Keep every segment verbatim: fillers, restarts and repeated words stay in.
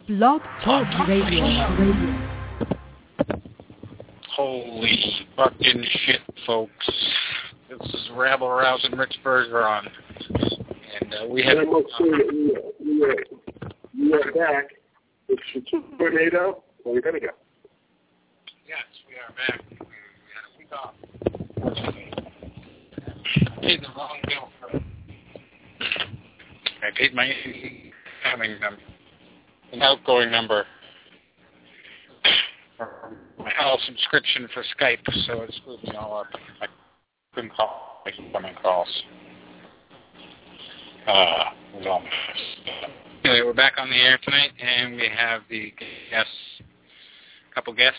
Blog Talk Radio. Holy fucking shit, folks. This is Rabble Rouse and Rich Bergeron. And uh, we have... And I must say that we, we, are, we are back. It's a tornado. Where are we going to go? Yes, we are back. We had a week off. I paid the wrong bill for it. I paid my incoming number. An outgoing number. My whole subscription for Skype, so it screwed me all up. I couldn't call incoming calls. Uh, it was all messed up. Anyway, we're back on the air tonight, and we have the guests, a couple guests.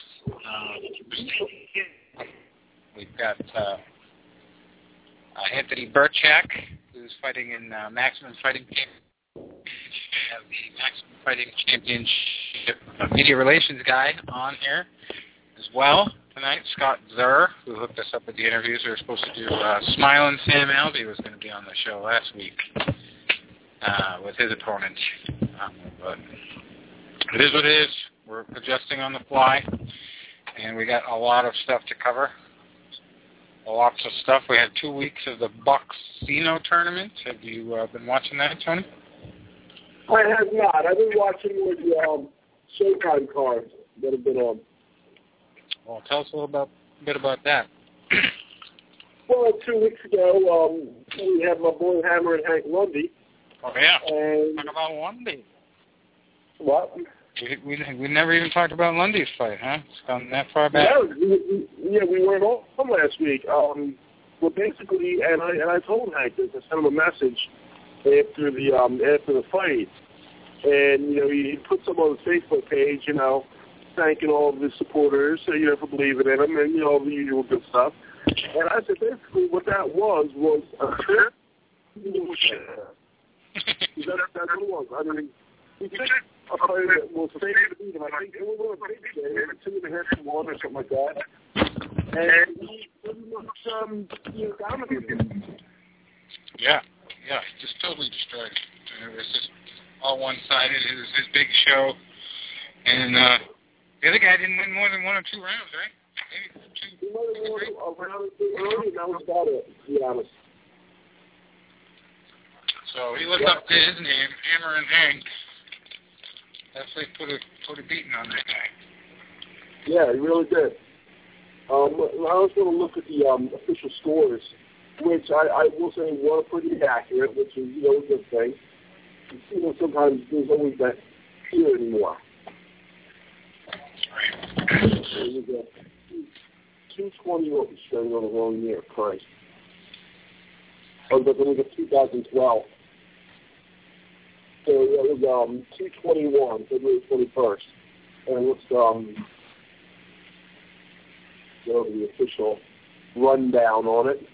Uh, we've got uh, uh, Anthony Burchak, who's fighting in uh, Maximum Fighting Championship. We have the Maximum Fighting Championship uh, media relations guy on here as well tonight, Scott Zur, who hooked us up with the interviews. We were supposed to do uh, Smiling Sam Alvey was going to be on the show last week uh, with his opponent. Um, but it is what it is. We're adjusting on the fly, and we got a lot of stuff to cover. Lots of stuff. We had two weeks of the Boxino tournament. Have you uh, been watching that, Tony? I have not. I've been watching with the um, Showtime cards that have been on. Well, tell us a little about, a bit about that. Well, two weeks ago, um, we had my boy Hammer and Hank Lundy. Oh, yeah. And talk about Lundy. What? We, we we never even talked about Lundy's fight, huh? It's gone that far back. Yeah, we, we, yeah, we weren't home last week. Um, well, basically, and I and I told Hank this. I sent him a message after the um, after the fight, and you know he put some on his Facebook page, you know, thanking all of his supporters, you know, for believing in him, and you know all the usual good stuff. And I said basically what that was was a trip. that, that's what it was. I mean, he said, uh, it was a fake beat him. I think it was a fake beat him, two and a half to one or something like that. And he pretty much um, you know, dominated him. Yeah, yeah, he just totally destroyed it. It was just all one-sided. It was his big show. And uh, the other guy didn't win more than one or two rounds, right? Maybe two. He might have won a round or two early, and that was about it, to be honest. So he lived yeah. up to his name, Hammer and Hank. Definitely put a, put a beating on that guy. Yeah, he really did. Um, I was going to look at the um, official scores, which I, I will say were pretty accurate, which is, you know, a good thing. You know, sometimes there's always that fear anymore. Right. two twenty what was showing on the wrong year, Christ. Oh, but then we got two thousand twelve. So it was um, two twenty-one, February twenty-first. And let's um, go to the official rundown on it.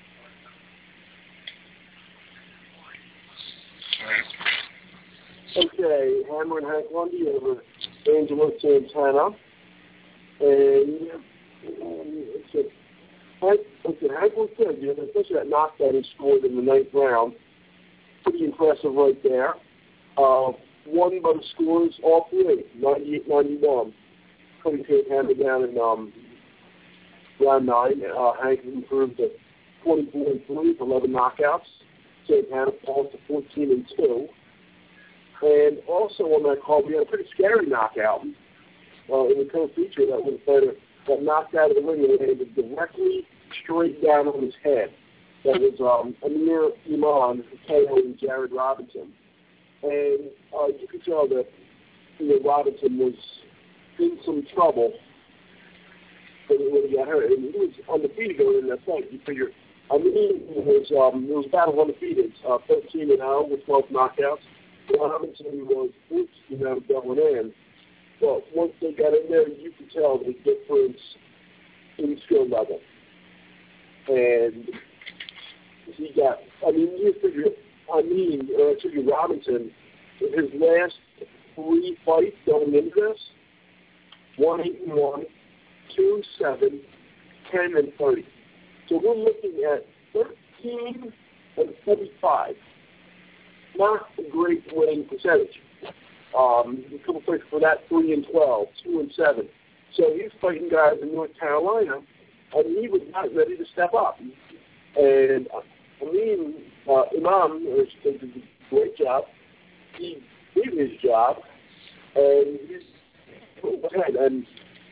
Okay, Hammer and Hank Lundy over Angelo Santana. And um, it's a, Hank, okay, Hank was good, you know, especially that knockdown he scored in the ninth round. Pretty impressive right there. Uh, won by the scores all three, ninety-eight ninety-one. Couldn't take Hammer down in um, round nine. Uh, Hank improved to twenty-four and three with eleven knockouts. Santana falls to fourteen and two. And also on that call, we had a pretty scary knockout uh, in the co-feature. That was a fighter that knocked out of the ring and landed directly straight down on his head. That was um, Amir Iman, K O and Jared Robinson. And uh, you could tell that, you know, Robinson was in some trouble when he got hurt. And he was undefeated going in that fight. You figure, I mean, it was, um, it was a battle of undefeated, uh, thirteen and oh with twelve knockouts. Robinson was fourteen and oh going in. But once they got in there, you could tell the difference in skill level. And he got, I mean, you figure, I mean, uh, actually Robinson, his last three fights going into this, one eight and one, two seven, ten and thirty. So we're looking at thirteen and thirty-five. Not a great winning percentage. Um, a couple fights for that, three and twelve, two and seven. So he's fighting guys in North Carolina, and he was not ready to step up. And I mean, uh, Imam did a great job. He did his job, and he's moved ahead. And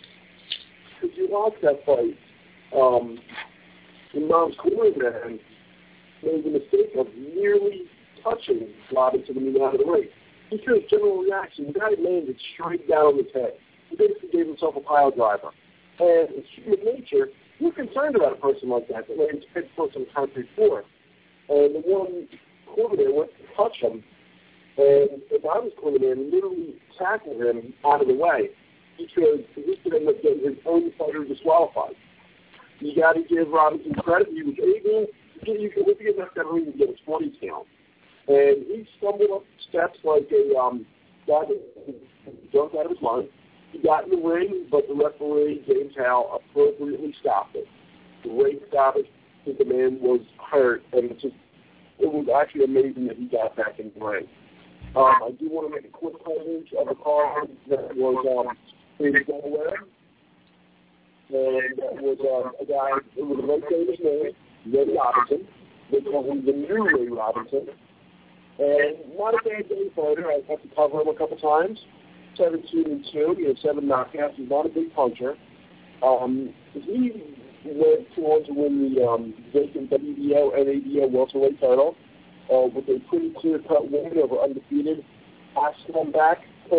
if you watch that fight, um, Imam's cornerman made the mistake of nearly touching Robinson when he got out of the ring. He showed general reaction. The guy landed straight down on his head. He basically gave himself a pile driver. And it's human nature. You're concerned about a person like that that lands head first on concrete floor. And the one cornerman went to touch him. And if I was cornerman, literally tackled him out of the way because he could end up getting his own fighter disqualified. You got to give Robinson credit. He was able to get, you can look at that ring and get a twenty count. And he stumbled up steps like a um, guy that jumped out of his mind. He got in the ring, but the referee, James Howe, appropriately stopped it. Great stoppage because the man was hurt, and it just it was actually amazing that he got back in the ring. Um, I do want to make a quick image of a card that was um, in Delaware. And that was um, a guy, it was a very famous name, Ray Robinson. They called him the new Ray Robinson. And not a bad day fighter. I had to cover him a couple times. seventeen and two, he had seven knockouts. He's not a big puncher. Um, he went on to win the um, vacant W B O and A B O welterweight title uh, with a pretty clear-cut win over undefeated Aslam back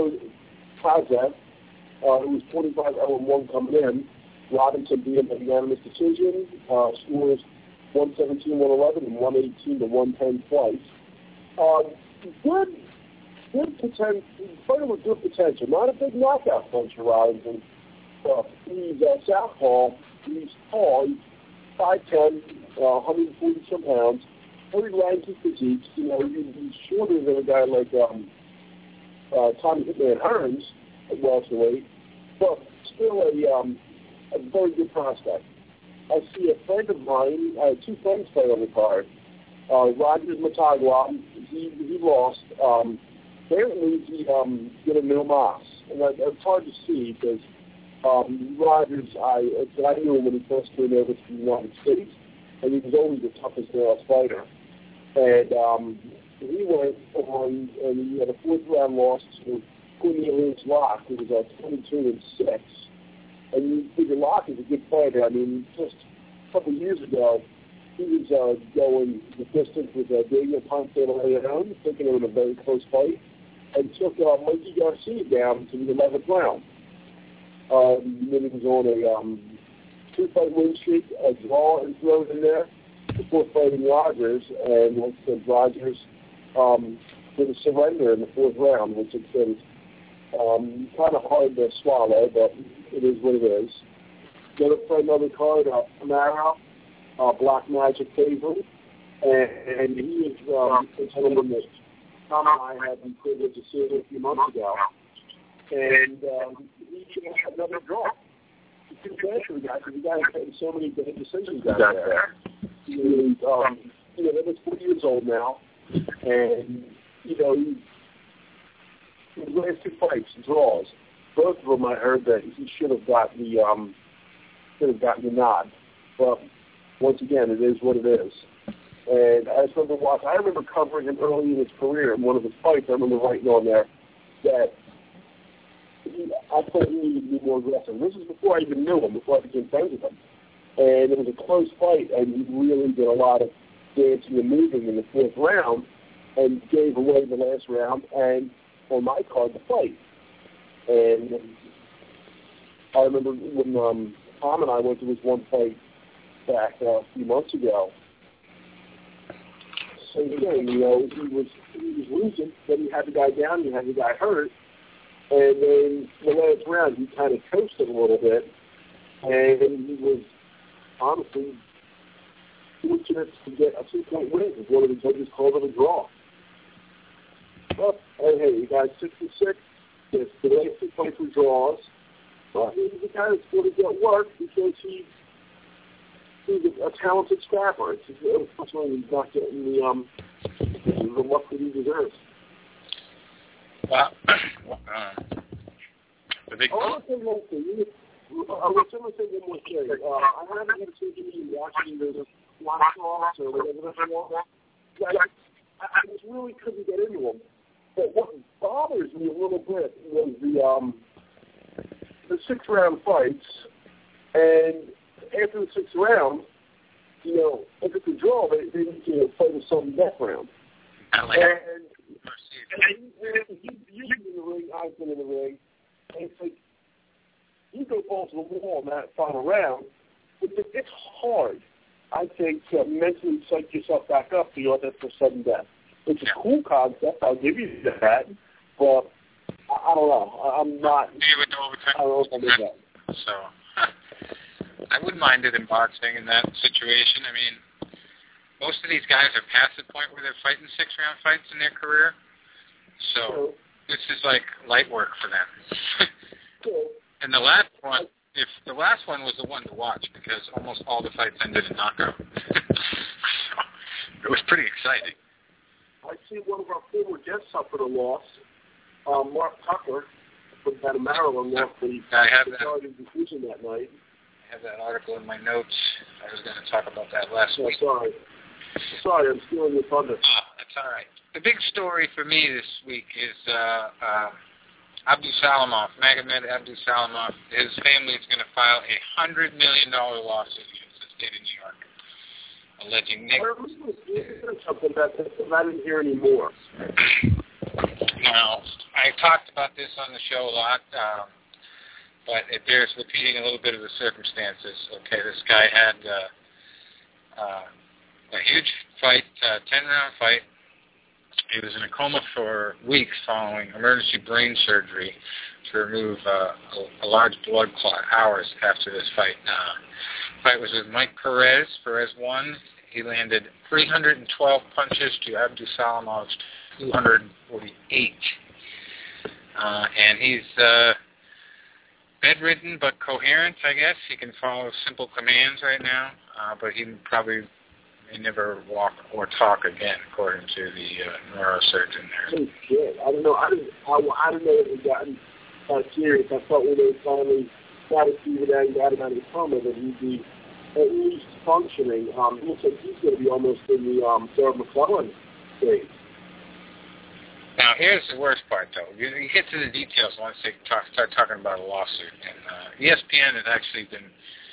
Kaza, uh, who was twenty-five oh one coming in. Robinson beat him by unanimous decision. Uh, scores one seventeen to one eleven and one eighteen to one ten twice. Uh, good, good potential. Fighter with good potential. Not a big knockout puncher, Robinson. Uh, he's uh, southpaw. He's tall. He's five ten, uh, one hundred forty some pounds. Very lanky physique. You know, he's shorter than a guy like um, uh, Tommy Hitman Hearns at welterweight, but still a um, a very good prospect. I see a friend of mine, uh, two friends play on the card. Uh, Rogers Matagua, he, he lost. Um, apparently he um, did a no mas. And that, it's hard to see because um, Rogers, I, I knew him when he first came over to the United States, and he was always the toughest male fighter. And um, he went on, and he had a fourth round loss to Cornelius Locke, who was at twenty-two and six. And you figure Locke is a good fighter. I mean, just a couple of years ago, he was uh, going the distance with uh, Daniel Ponce de Leon, taking him in a very close fight, and took uh, Mikey Garcia down to the eleventh round. Um, then he was on a um, two-fight win streak, a draw and throws in there before fighting Rogers, and once again, Rogers um, did a surrender in the fourth round, which has been um, kind of hard to swallow, but it is what it is. Then I played another card, uh, Camaro, uh, Black Magic favorite, and, and he is um, a gentleman that Tom and I had the privilege of seeing a few months ago. And um, he had another draw. It's too bad for the guy because the guy has made so many bad decisions out there. And, um, you know, he's forty years old now, and, you know, he, his last two fights, draws. Both of them I heard that he should have got the um, should have gotten the nod. But once again, it is what it is. And I just remember watching. I remember covering him early in his career in one of his fights. I remember writing on there that he, I thought he needed to be more aggressive. This is before I even knew him, before I became friends with him. And it was a close fight, and he really did a lot of dancing and moving in the fourth round, and gave away the last round. And on my card, the fight. And I remember when um, Tom and I went to his one fight back uh, a few months ago. Same thing, you know, he was he was losing, then he had the guy down, he had the guy hurt, and then the last round he kind of coasted a little bit, and he was honestly fortunate to get a two-point win. One of the judges called it a draw. But hey, hey, you got sixty-six. Yes, the last two fights were draws. But he's the guy that's going to get work because he, he's a, a talented scrapper. It's just, unfortunately, he's not getting the, um, the luck that he deserves. Well, uh, the big. I want to say one thing. I want to say one more thing. Uh, I haven't had a chance to watching the Black Sox or whatever that was. I, I just really couldn't get into them. But what bothers me a little bit was the um, the six round fights, and after the sixth round, you know, if it's a draw, they they need to fight a sudden death round. I like and and he, he, you've been in the ring, I've been in the ring, and it's like you go balls to the wall in that final round. It's, it's hard, I think, to mentally psych yourself back up to go out there for sudden death. It's a cool concept, I'll give you that, but I, I don't know. I'm not. I don't know if I'm with that. So, I wouldn't mind it in boxing in that situation. I mean, most of these guys are past the point where they're fighting six-round fights in their career. So, so this is like light work for them. so, and the last one, if the last one was the one to watch, because almost all the fights ended in knockout. So, it was pretty exciting. I see one of our former guests suffered a loss. Um, Mark Tucker from out of Maryland lost the majority decision that night. I have that article in my notes. I was going to talk about that last oh, week. Sorry. Sorry, I'm stealing your thunder. Uh, that's all right. The big story for me this week is uh, uh, Abdusalamov, Magomed Abdusalamov. His family is going to file a one hundred million dollars lawsuit against the state of New York, alleging negligence. Something about this, but I didn't hear any more. Now, I talked about this on the show a lot, um, but it bears repeating a little bit of the circumstances. Okay, this guy had uh, uh, a huge fight, uh, ten-round fight. He was in a coma for weeks following emergency brain surgery to remove uh, a, a large blood clot hours after this fight. Uh, the fight was with Mike Perez. Perez won. He landed three hundred twelve punches to Abdusalamov's two hundred forty-eight. Uh, and he's uh, bedridden but coherent, I guess. He can follow simple commands right now, uh, but he probably may never walk or talk again, according to the uh, neurosurgeon there. Oh, shit. I don't know. I didn't, I, I didn't know it had gotten that serious. I thought when they finally got it figured out and got him out of the coma that he'd be at least functioning. Um, it looks like he's going to be almost in the um, Sarah McClellan stage. Now, here's the worst part, though. You, you get to the details once they talk, start talking about a lawsuit. And uh, E S P N has actually been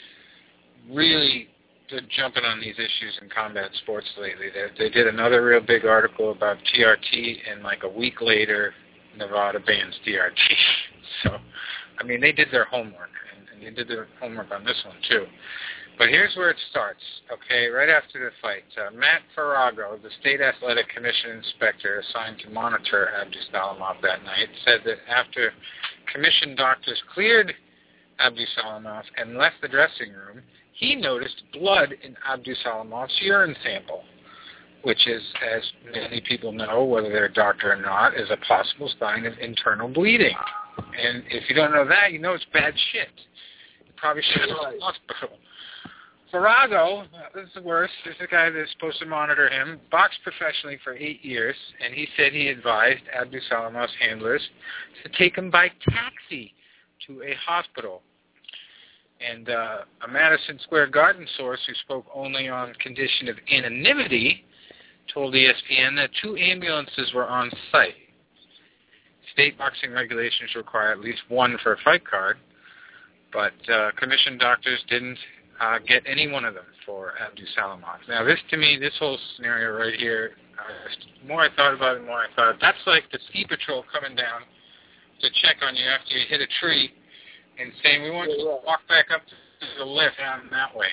really jumping on these issues in combat sports lately. They, they did another real big article about T R T, and like a week later, Nevada bans T R T. So, I mean, they did their homework, and, and they did their homework on this one, too. But here's where it starts, okay, right after the fight. Uh, Matt Farrago, the state athletic commission inspector assigned to monitor Abdusalamov that night, said that after commission doctors cleared Abdusalamov and left the dressing room, he noticed blood in Abdusalamov's urine sample, which is, as many people know, whether they're a doctor or not, is a possible sign of internal bleeding. And if you don't know that, you know it's bad shit. You probably should go to the hospital. Farrago, this is the worst, this is the guy that's supposed to monitor him, boxed professionally for eight years, and he said he advised Abdusalamov's handlers to take him by taxi to a hospital. And uh, a Madison Square Garden source who spoke only on condition of anonymity told E S P N that two ambulances were on site. State boxing regulations require at least one for a fight card, but uh, commission doctors didn't Uh, get any one of them for Abdusalamov. Now, this to me, this whole scenario right here, uh, the more I thought about it, the more I thought, that's like the ski patrol coming down to check on you after you hit a tree and saying, we want you to walk back up to the lift down that way.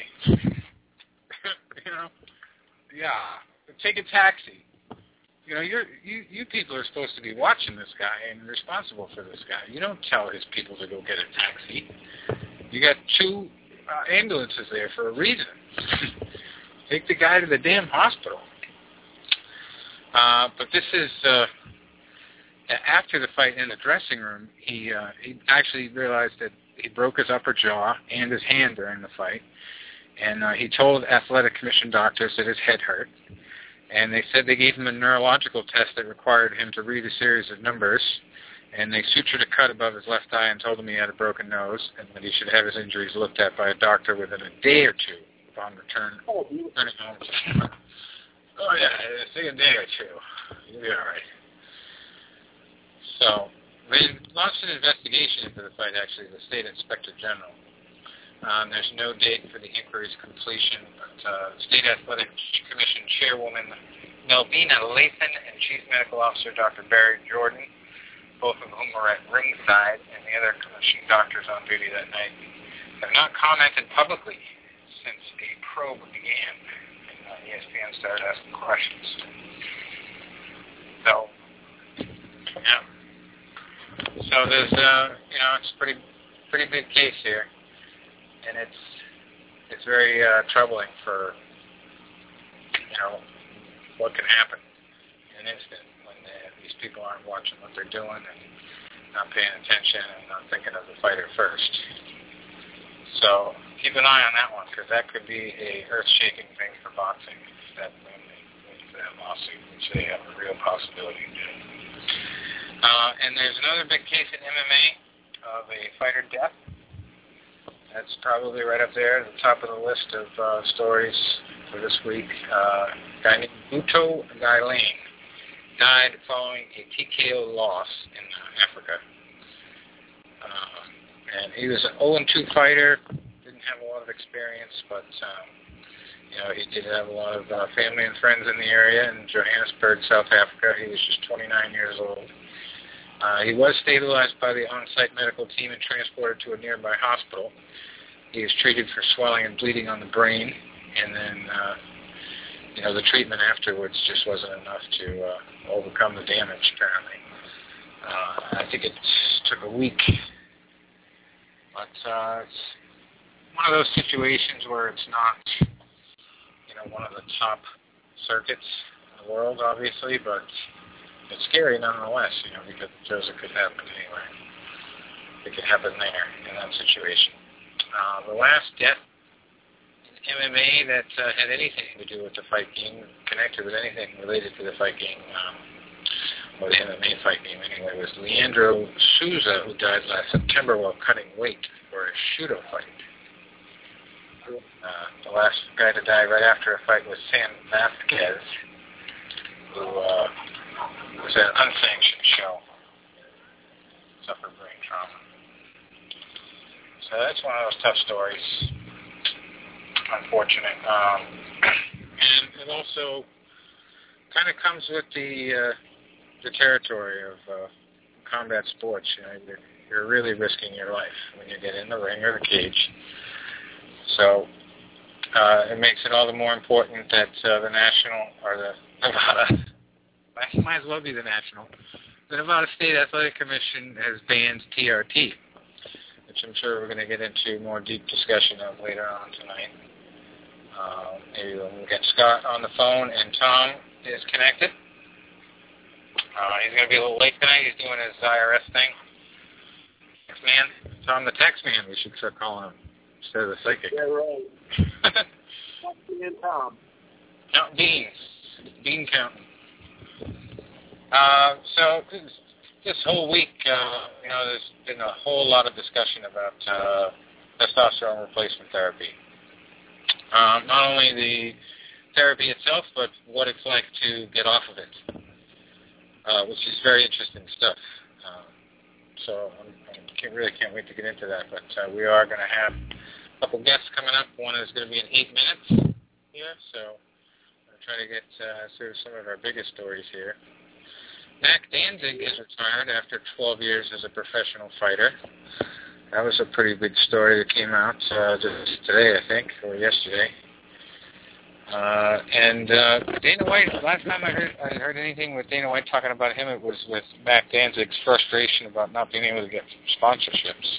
You know? Yeah. Take a taxi. You know, you're, you you people are supposed to be watching this guy and responsible for this guy. You don't tell his people to go get a taxi. You got two Uh, ambulances there for a reason. Take the guy to the damn hospital. Uh, but this is uh, after the fight in the dressing room. He uh, he actually realized that he broke his upper jaw and his hand during the fight, and uh, he told athletic commission doctors that his head hurt. And they said they gave him a neurological test that required him to read a series of numbers. and they sutured a cut above his left eye and told him he had a broken nose and that he should have his injuries looked at by a doctor within a day or two upon return. Oh, returning home. Oh, yeah, it's a day or two. You'll be all right. So they launched an investigation into the fight, actually, the State Inspector General. Um, there's no date for the inquiry's completion, but uh, State Athletic Commission Chairwoman Melvina Lathan and Chief Medical Officer Doctor Barry Jordan, both of whom were at ringside, and the other commission doctors on duty that night, have not commented publicly since a probe began, and uh, E S P N started asking questions. So, yeah. So there's, uh, you know, it's a pretty, pretty big case here. And it's it's very uh, troubling for, you know, what can happen in an instant when they, these people aren't watching what they're doing and not paying attention and not thinking of the fighter first. So keep an eye on that one, because that could be a earth-shaking thing for boxing if that when they win for that lawsuit, which they have a real possibility of doing. Uh, and there's another big case in M M A of a fighter death. That's probably right up there at the top of the list of uh, stories for this week. Uh, a guy named Buto Gailane died following a T K O loss in uh, Africa. Uh, and he was an oh and two fighter, didn't have a lot of experience, but um, you know, he did have a lot of uh, family and friends in the area in Johannesburg, South Africa. He was just twenty-nine years old. Uh, he was stabilized by the on-site medical team and transported to a nearby hospital. He was treated for swelling and bleeding on the brain, and then, uh, you know, the treatment afterwards just wasn't enough to uh, overcome the damage, apparently. Uh, I think it took a week. But uh, it's one of those situations where it's not, you know, one of the top circuits in the world, obviously, but it's scary nonetheless, you know, because it shows it could happen anywhere. It could happen there in that situation. Uh, the last death in M M A that uh, had anything to do with the fight game, connected with anything related to the fight game, um, or the M M A fight game anyway, was Leandro Souza, who died last September while cutting weight for a Shooto fight. Uh, the last guy to die right after a fight was Sam Vasquez, who uh, was at an unsanctioned show, suffered brain trauma. So that's one of those tough stories. Unfortunate. Um, and it also kind of comes with the uh, the territory of uh, combat sports. You know, you're, you're really risking your life when you get in the ring or the cage. So uh, it makes it all the more important that uh, the national or the Nevada, might as well be the national, the Nevada State Athletic Commission has banned T R T. Which I'm sure we're going to get into more deep discussion of later on tonight. Uh, maybe we'll get Scott on the phone, and Tom is connected. Uh, he's going to be a little late tonight. He's doing his I R S thing. Text man. Tom the text man, we should start calling him instead of the psychic. Yeah, right. Bean Tom. No, beans. Bean counting. Uh, so... This whole week, uh, you know, there's been a whole lot of discussion about uh, testosterone replacement therapy. Um, not only the therapy itself, but what it's like to get off of it, uh, which is very interesting stuff. Uh, so I can't, really can't wait to get into that. But uh, we are going to have a couple guests coming up. One is going to be in eight minutes here, so I'm going to try to get uh, through some of our biggest stories here. Mac Danzig is retired after twelve years as a professional fighter. That was a pretty big story that came out uh, just today, I think, or yesterday. Uh, and uh, Dana White, last time I heard I heard anything with Dana White talking about him, it was with Mac Danzig's frustration about not being able to get sponsorships.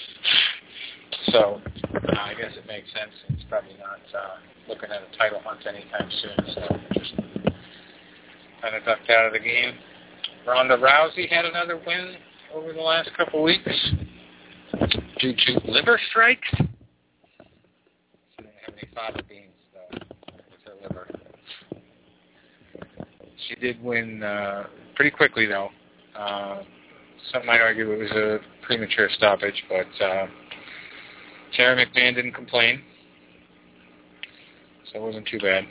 So uh, I guess it makes sense. He's probably not uh, looking at a title hunt anytime soon, so just kind of ducked out of the game. Ronda Rousey had another win over the last couple weeks due to liver strikes. She didn't have any fava beans, though, with her liver. She did win uh, pretty quickly, though. Uh, some might argue it was a premature stoppage, but uh, Terry McMahon didn't complain, so it wasn't too bad.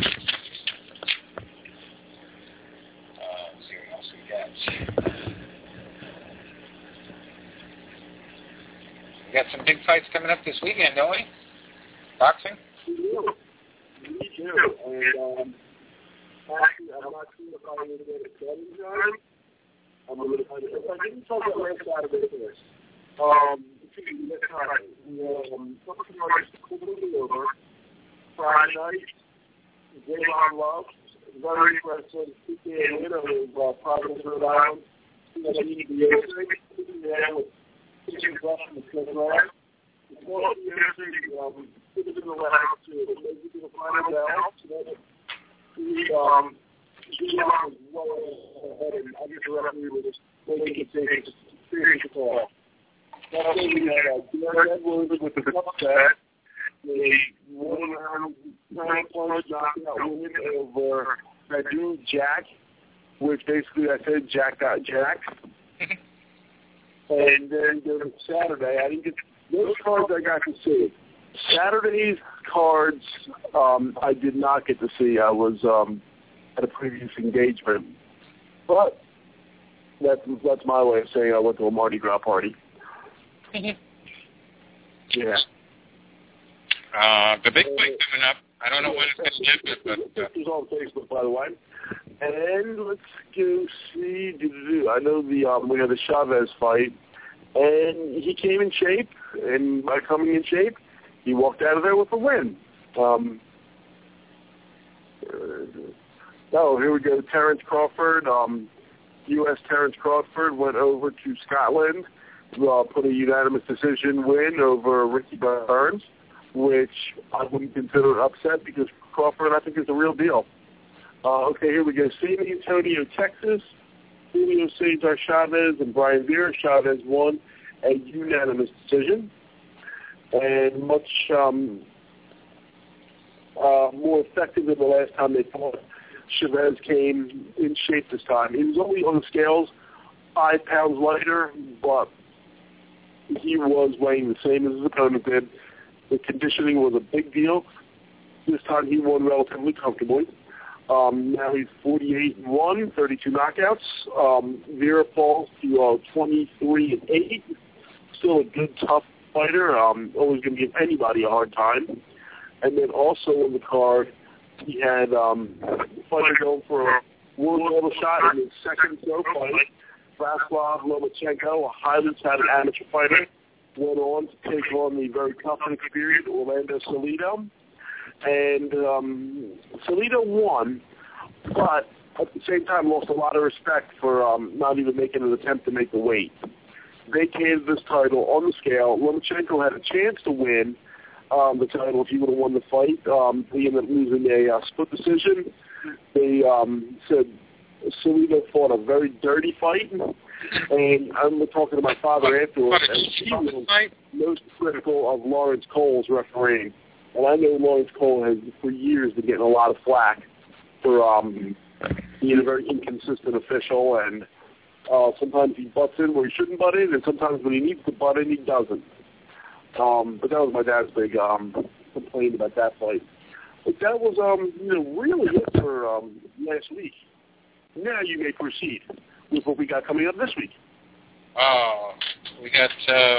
Uh, let's see what else we got. We got some big fights coming up this weekend, don't we? Boxing? We do. We do. And, um, actually, I'm not sure if I'm going to get a seven time. I'm going to find it. If I didn't talk about last Saturday first, um, next time, we um, something like completely over. Friday night, Javon Love, very impressive, P K A winner of uh, Providence, Rhode Island. He had a D B A sitting there with pitching Russian and Cliff Ryan. Before the years, um, he was in the last two. Maybe he was finding out. He, um, Javon was well ahead, and I guess the referee was just waiting to take a serious call. That's when we had uh, Derek Edwards with the upset. They won nine points, knockout win over that dude Jack, which basically I said Jack got Jack. And then during Saturday, I didn't get those cards I got to see. Saturday's cards um, I did not get to see. I was um, at a previous engagement, but that's that's my way of saying I went to a Mardi Gras party. Yeah. Uh, the big fight coming up. I don't know when it's going to happen, but... Uh, it was on Facebook, by the way. And let's go see... I know the um, we had the Chavez fight, and he came in shape, and by coming in shape, he walked out of there with a win. Um, uh, oh, here we go. Terrence Crawford. Um, U S Terrence Crawford went over to Scotland, uh, put a unanimous decision win over Ricky Burns, which I wouldn't consider an upset because Crawford, I think, is the real deal. Uh, okay, here we go. San Antonio, Texas. Julio Cesar Chavez and Brian Vera. Chavez won a unanimous decision. And much um, uh, more effective than the last time they fought. Chavez came in shape this time. He was only on the scales five pounds lighter, but he was weighing the same as his opponent did. The conditioning was a big deal. This time he won relatively comfortably. Um, now he's forty-eight and one, thirty-two knockouts. Um, Vera falls to uh, twenty-three and eight. Still a good, tough fighter. Um, always going to give anybody a hard time. And then also on the card, he had um, a fighter going for a world title shot in his second pro fight. Vaslav Lomachenko, a highly touted amateur fighter, went on to take on the very tough and experienced Orlando Salido. And um, Salido won, but at the same time lost a lot of respect for um, not even making an attempt to make the weight. Vacated this title on the scale. Lomachenko had a chance to win um, the title if he would have won the fight. Um, he ended up losing a uh, split decision. They um, said Salido fought a very dirty fight, and I'm talking to my father afterwards, and he was most critical of Lawrence Cole's refereeing. And I know Lawrence Cole has, for years, been getting a lot of flack for um, being a very inconsistent official, and uh, sometimes he butts in where he shouldn't butt in, and sometimes when he needs to butt in, he doesn't. Um, but that was my dad's big um, complaint about that fight. But that was, um, you know, really it for um, last week. Now you may proceed with what we got coming up this week. Oh, we got uh,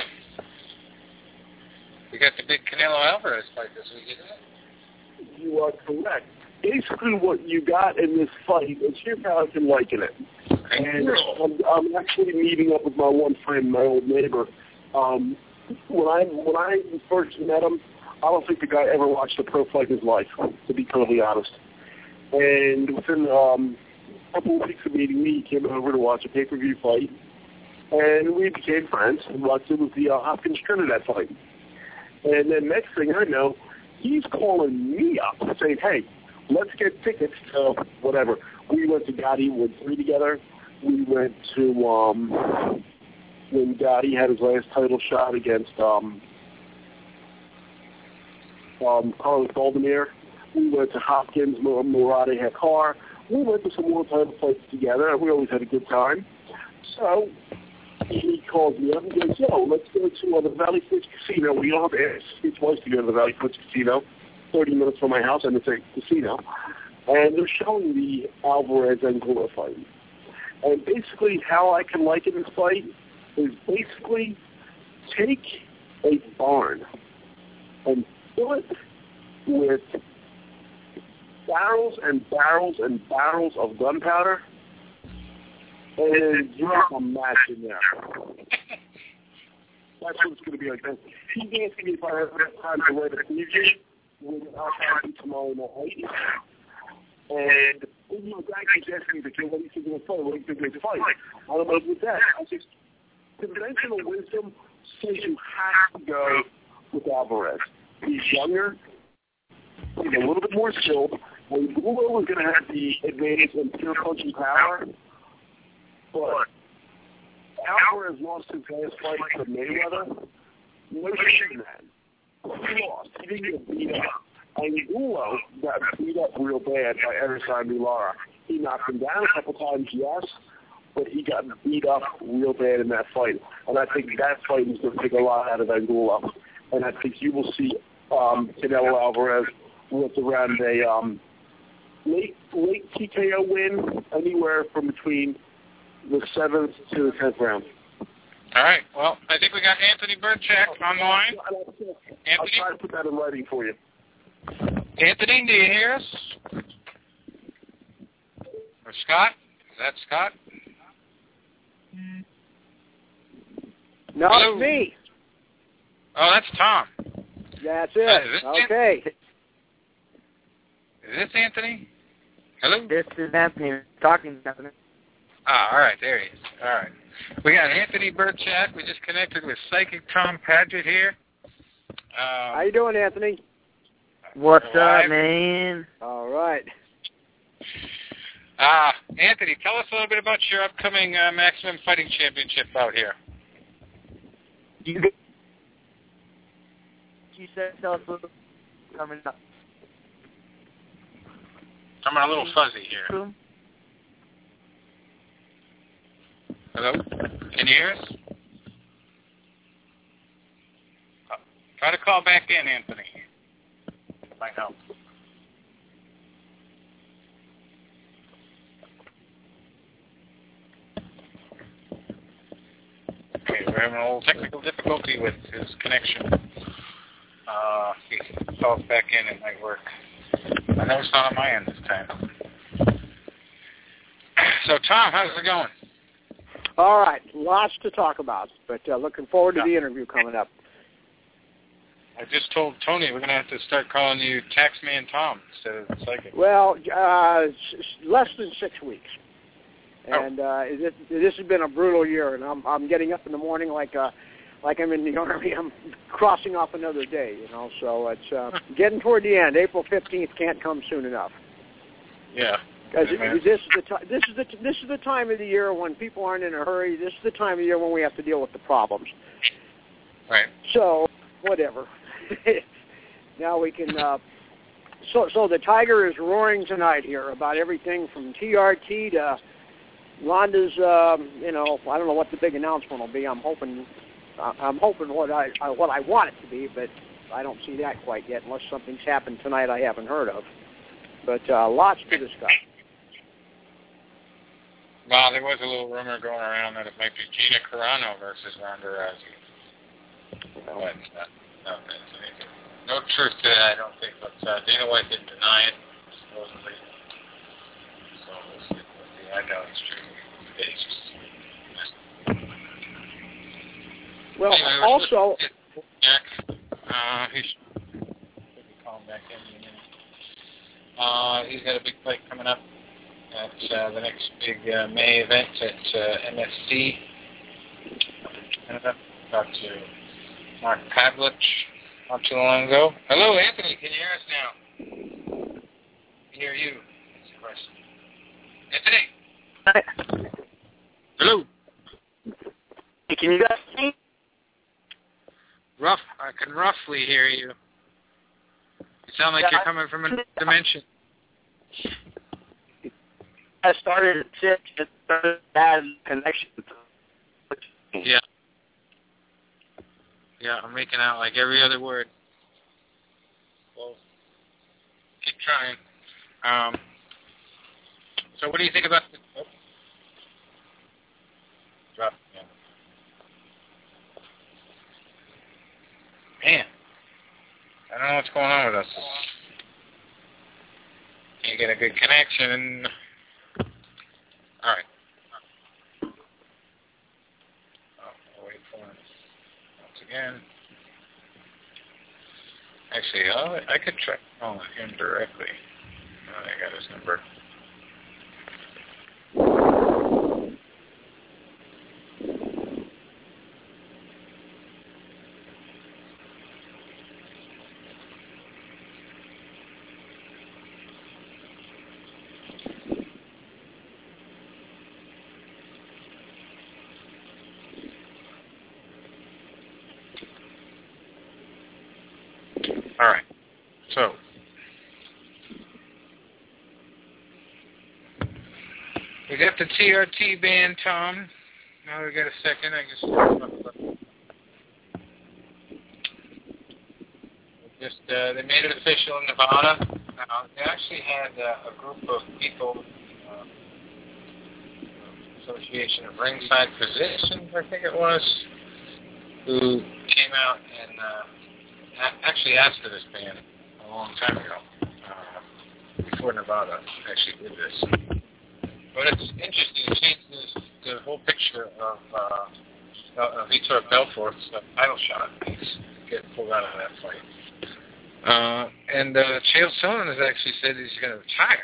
we got the big Canelo Alvarez fight this week, isn't it? You are correct. Basically, what you got in this fight is here's how I've been liking it. And I'm, I'm actually meeting up with my one friend, my old neighbor. Um, when I when I first met him, I don't think the guy ever watched a pro fight in his life, to be totally honest. And within um, a couple of weeks of meeting me, he came over to watch a pay-per-view fight, and we became friends. And watched it was the uh, Hopkins Trinidad fight. And then next thing I know, he's calling me up saying, "Hey, let's get tickets to whatever." We went to Gotti Wood three together. We went to um, when Gotti had his last title shot against um, um, Carlos Goldemir. We went to Hopkins, Murad Hekar. We went to some more title fights together, and we always had a good time. So he calls me up and goes, yo, let's go to uh, the Valley Forge Casino. We all have to ask his twice to go to the Valley Forge Casino, thirty minutes from my house, and it's a casino. And they're showing the Alvarez Angulo fight. And basically how I can liken this fight is basically take a barn and fill it with barrels and barrels and barrels of gunpowder and drop a match in there. That's what it's going to be like. He's asking me if I have time to write a preview with Al-Qaeda tomorrow night. And you know, guy keeps asking me, okay, what do you think of the fight? What do you think of the fight? I don't know with that. I just, conventional wisdom says you have to go with Alvarez. He's younger. He's a little bit more skilled. Angulo is going to have the advantage in pure punching power. But Alvarez lost his last fight to Mayweather. No shame, man. He lost. He didn't get beat up. Angulo got beat up real bad by Erislandy Lara. He knocked him down a couple times, yes, but he got beat up real bad in that fight. And I think that fight is going to take a lot out of Angulo. And I think you will see um, Canelo Alvarez with around a um, late late T K O win, anywhere from between the seventh to the tenth round. All right. Well, I think we got Anthony Birchak on the line. Anthony? I'll try to put that in writing for you. Anthony, do you hear us? Or Scott? Is that Scott? No, Hello? it's me. Oh, that's Tom. That's Uh, it. is this Okay. Is this Anthony? Hello? This is Anthony talking to Anthony. Ah, all right, there he is. All right. We got Anthony Birchak. We just connected with Psychic Tom Padgett here. Um, How you doing, Anthony? What's Alive. up, man? All right. Ah, Anthony, tell us a little bit about your upcoming uh, Maximum Fighting Championship out here. You, you said tell us a little coming up. I'm a little fuzzy here. Hello? Can you hear us? Uh, try to call back in, Anthony. Might help. Okay, we're having a little technical difficulty with his connection. Uh, if he calls back in, it might work. I know it's not on my end this time. So, Tom, how's it going? All right. Lots to talk about, but uh, looking forward to the interview coming up. I just told Tony we're going to have to start calling you Taxman Tom instead of Psychic. Well, uh, s- less than six weeks. Oh. And uh, this, this has been a brutal year, and I'm, I'm getting up in the morning like uh, like I'm in the Army. I'm crossing off another day, you know, so it's uh, getting toward the end. April fifteenth can't come soon enough. Yeah. Because Amen. this is the ti- this is the this is the time of the year when people aren't in a hurry. This is the time of year when we have to deal with the problems. Right. So whatever. Now we can. Uh, so so the Tiger is roaring tonight here about everything from T R T to Ronda's. Um, you know, I don't know what the big announcement will be. I'm hoping. I'm hoping what I what I want it to be, but I don't see that quite yet unless something's happened tonight I haven't heard of. But uh, lots to discuss. Well, there was a little rumor going around that it might be Gina Carano versus Ronda Rousey. But, uh, no, that's anything. No truth to that, I don't think. But uh, Dana White didn't deny it, supposedly. So we'll see. We'll see. I doubt it's true. It's just, Well, anyway, also, Jack, uh, he should be calling back in in a minute. Uh, he's got a big fight coming up at uh, the next big uh, May event at uh, M S C. Canada. Talked to Mark Pavlich not too long ago. Hello, Anthony. Can you hear us now? Can you hear you? That's the question. Anthony. Hello. Hey, can you guys see me? Rough. I can roughly hear you. You sound like Yeah, you're I- coming from a dimension. I started at six. It started bad connection. Yeah, Yeah, I'm making out like every other word. Well, keep trying. Um, so what do you think about the... Oh. Drop. Yeah. Man, I don't know what's going on with us. Can't get a good connection. All right. Oh, I'll wait for him. Once again. Actually, oh, I could try calling him directly. Oh, I got his number. All right. So, we got the T R T band, Tom. Now we got a second. I guess. Just uh, they made it official in Nevada. Uh, they actually had uh, a group of people, uh, Association of Ringside Physicians, I think it was, who came out and uh, a- actually asked for this band a long time ago, uh, before Nevada actually did this. But it's interesting. It changes the whole picture of uh, uh, Vitor Belfort's uh, title shot. He's getting pulled out of that fight. Uh, and uh, Chael Sonnen has actually said he's going to retire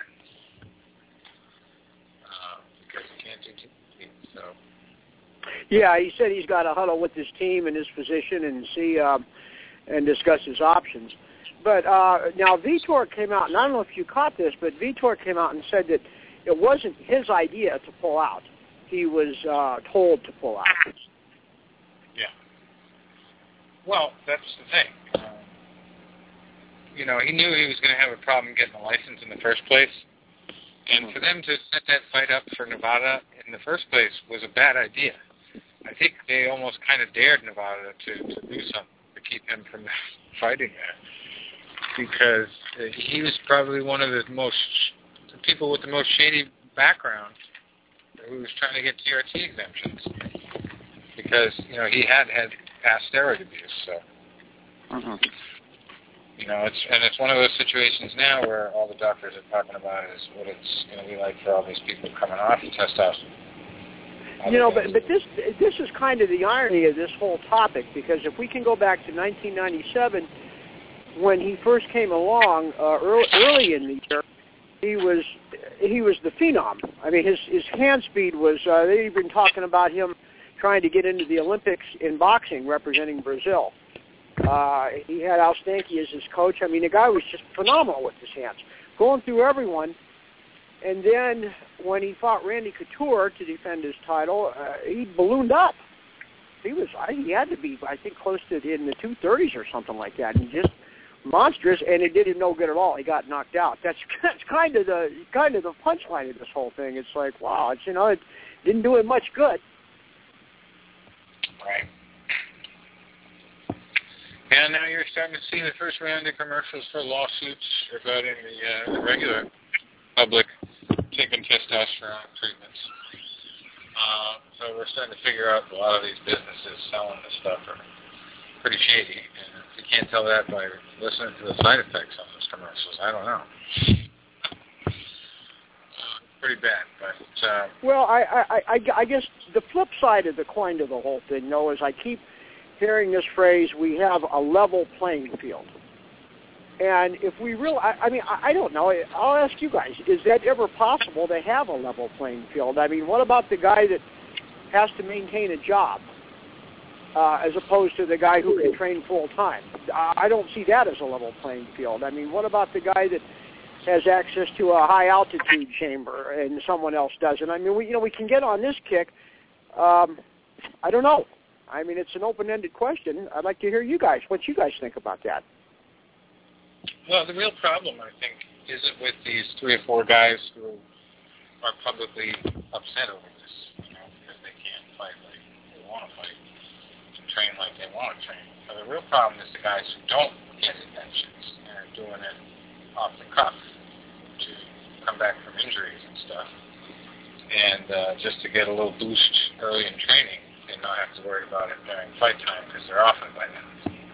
uh, because he can't do T V. So. Yeah, he said he's got to huddle with his team and his physician and see uh, and discuss his options. But uh, now Vitor came out, and I don't know if you caught this, but Vitor came out and said that it wasn't his idea to pull out. He was uh, told to pull out. Yeah. Well, that's the thing. Um, you know, he knew he was going to have a problem getting a license in the first place. And for them to set that fight up for Nevada in the first place was a bad idea. I think they almost kind of dared Nevada to, to do something to keep him from fighting there. Because uh, he was probably one of the most, the people with the most shady background who was trying to get T R T exemptions. Because, you know, he had had past steroid abuse, so. Mm-hmm. You know, it's and it's one of those situations now where all the doctors are talking about is what it's going to be like for all these people coming off testosterone. You know, but but this this is kind of the irony of this whole topic, because if we can go back to nineteen ninety-seven, when he first came along uh, early, early in the year, he was he was the phenom. I mean, his his hand speed was. Uh, they've been talking about him trying to get into the Olympics in boxing, representing Brazil. Uh, he had Al Stanky as his coach. I mean, the guy was just phenomenal with his hands, going through everyone. And then when he fought Randy Couture to defend his title, uh, he ballooned up. He was, I, he had to be, I think, close to in the two thirties or something like that. And just monstrous, and it did him no good at all. He got knocked out. That's that's kind of the kind of the punchline of this whole thing. It's like, wow, it's, you know, it didn't do him much good. Right. And now you're starting to see the first round of commercials for lawsuits regarding the, uh, the regular public taking testosterone treatments. Uh, so we're starting to figure out a lot of these businesses selling this stuff are pretty shady. And if you can't tell that by listening to the side effects on those commercials, I don't know. Uh, pretty bad, but... Uh, well, I, I, I, I guess the flip side of the coin to the whole thing, though, is I keep hearing this phrase, we have a level playing field. And if we really, I, I mean, I, I don't know, I'll ask you guys, is that ever possible to have a level playing field? I mean, what about the guy that has to maintain a job uh, as opposed to the guy who can train full-time? I don't see that as a level playing field. I mean, what about the guy that has access to a high-altitude chamber and someone else doesn't? I mean, we, you know, we can get on this kick. Um, I don't know. I mean, it's an open-ended question. I'd like to hear you guys, what you guys think about that. Well, the real problem, I think, isn't with these three or four guys who are publicly upset over this, you know, because they can't fight like they want to fight, and train like they want to train. So the real problem is the guys who don't get injections and are doing it off the cuff to come back from injuries and stuff, and uh, just to get a little boost early in training and not have to worry about it during fight time because they're off it by then.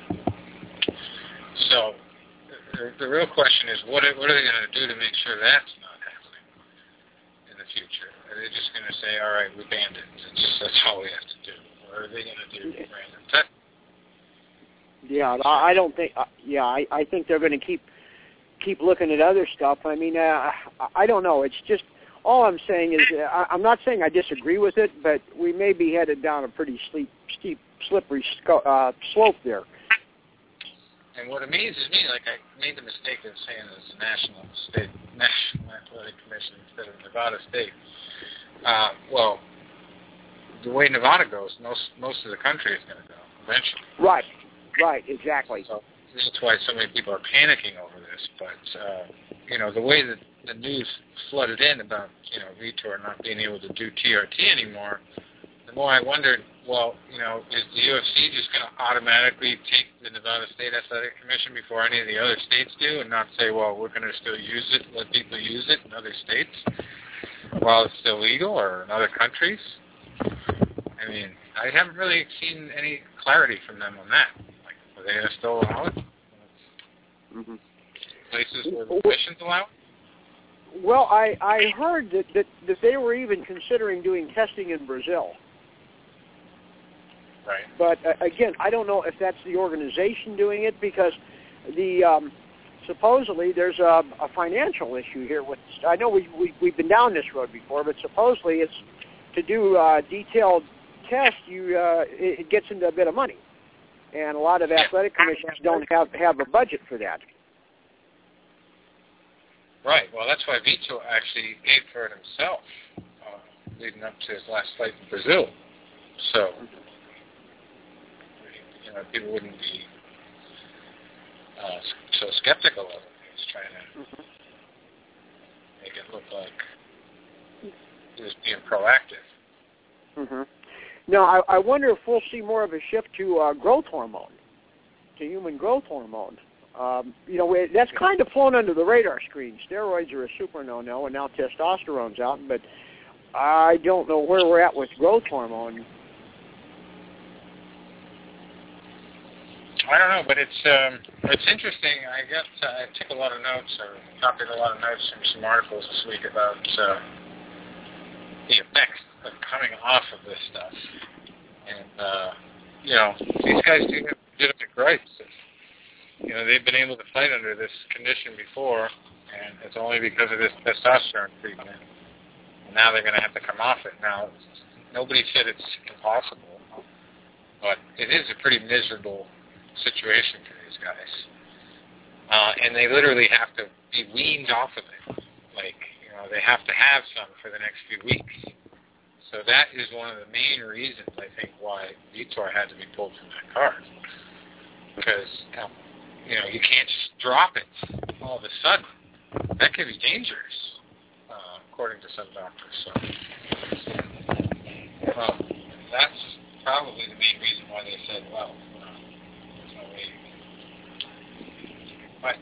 So the, the real question is, what are, what are they going to do to make sure that's not happening in the future? Are they just going to say, all right, we banned it, it's just, that's all we have to do? Or are they going to do random tests? Yeah, I don't think. Uh, yeah, I, I think they're going to keep keep looking at other stuff. I mean, uh, I don't know. It's just all I'm saying is uh, I'm not saying I disagree with it, but we may be headed down a pretty steep, steep slippery sco- uh, slope there. And what amazes me, like I made the mistake of saying it's the National State National Athletic Commission instead of Nevada State. Uh, well, the way Nevada goes, most most of the country is going to go eventually. Right. Right, exactly. So that's why so many people are panicking over this. But, uh, you know, the way that the news flooded in about, you know, Vitor not being able to do T R T anymore, the more I wondered, well, you know, is the U F C just going to automatically take the Nevada State Athletic Commission before any of the other states do and not say, well, we're going to still use it, let people use it in other states while it's still legal or in other countries? I mean, I haven't really seen any clarity from them on that. Are they going to still allow it? Mm-hmm. Places where the commissions allow it? Well, I, I heard that, that, that they were even considering doing testing in Brazil. Right. But, uh, again, I don't know if that's the organization doing it because the um, supposedly there's a, a financial issue here. With I know we, we, we've been down this road before, but supposedly it's to do uh, detailed tests, you, uh, it, it gets into a bit of money. And a lot of athletic commissions don't have have a budget for that. Right. Well, that's why Vitor actually paid for it himself, uh, leading up to his last fight in Brazil. So, you know, people wouldn't be uh, so skeptical of it. He was trying to mm-hmm. make it look like he was being proactive. Mm-hmm. Now, I, I wonder if we'll see more of a shift to uh, growth hormone, to human growth hormone. Um, you know, it, that's kind of flown under the radar screen. Steroids are a super no-no, and now testosterone's out, but I don't know where we're at with growth hormone. I don't know, but it's um, it's interesting. I got uh, I took a lot of notes, or copied a lot of notes from some articles this week about uh, the effects of coming off of this stuff. And, uh, you know, these guys do have legitimate gripes. You know, they've been able to fight under this condition before, and it's only because of this testosterone treatment. And now they're going to have to come off it. Now, nobody said it's impossible, but it is a pretty miserable situation for these guys. Uh, and they literally have to be weaned off of it. Like, you know, they have to have some for the next few weeks. So that is one of the main reasons, I think, why Vitor had to be pulled from that card. Because, you know, you can't just drop it all of a sudden. That could be dangerous, uh, according to some doctors. So um, that's probably the main reason why they said, well, uh, there's no way. But,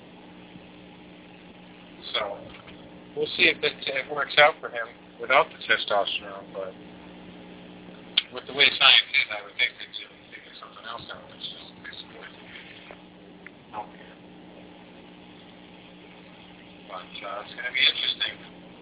so we'll see if it, it works out for him without the testosterone, but with the way science is, I would think they'd figure something else out. It's just disappointing. But uh, it's going to be interesting.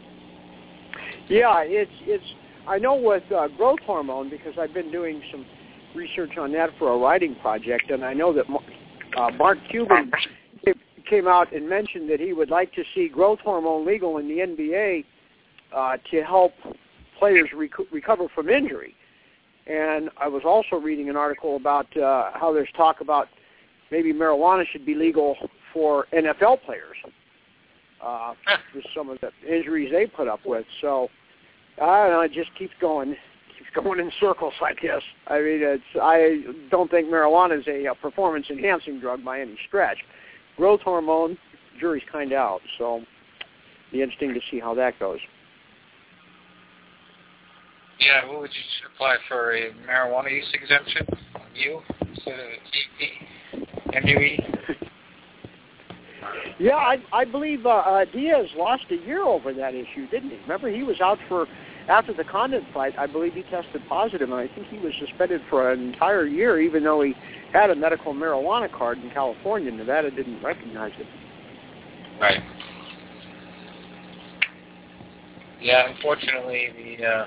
Yeah, it's it's. I know with uh, growth hormone because I've been doing some research on that for a writing project, and I know that uh, Mark Cuban came out and mentioned that he would like to see growth hormone legal in the N B A. Uh, to help players rec- recover from injury. And I was also reading an article about uh, how there's talk about maybe marijuana should be legal for N F L players uh, with some of the injuries they put up with. So, I don't know, it just keeps going, keeps going in circles, I guess. I mean, it's, I don't think marijuana is a, a performance-enhancing drug by any stretch. Growth hormone, jury's kind of out, so be interesting to see how that goes. Yeah, what would you apply for, a marijuana use exemption? You? instead of the T P, M U E. Yeah, I, I believe uh, uh, Diaz lost a year over that issue, didn't he? Remember, he was out for, after the Condit fight, I believe he tested positive, and I think he was suspended for an entire year, even though he had a medical marijuana card in California. Nevada didn't recognize it. Right. Yeah, unfortunately, the uh,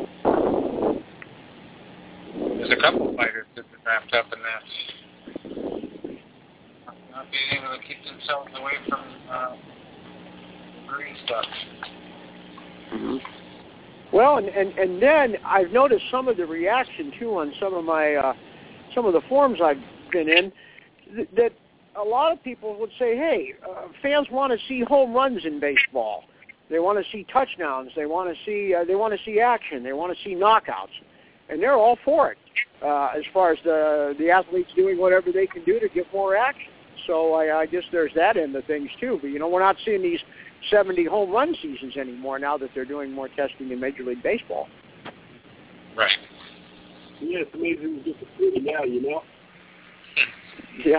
there's a couple of fighters that have been wrapped up in that. Not being able to keep themselves away from uh, green stuff. Mm-hmm. Well, and, and and then I've noticed some of the reaction too on some of my uh, some of the forums I've been in th- that a lot of people would say, "Hey, uh, fans want to see home runs in baseball. They want to see touchdowns. They want to see uh, they want to see action. They want to see knockouts," and they're all for it uh, as far as the the athletes doing whatever they can do to get more action. So I, I guess there's that end of things too. But you know, we're not seeing these seventy home run seasons anymore now that they're doing more testing in Major League Baseball. Right. Yeah, it's amazing to get the city now, you know? Yeah.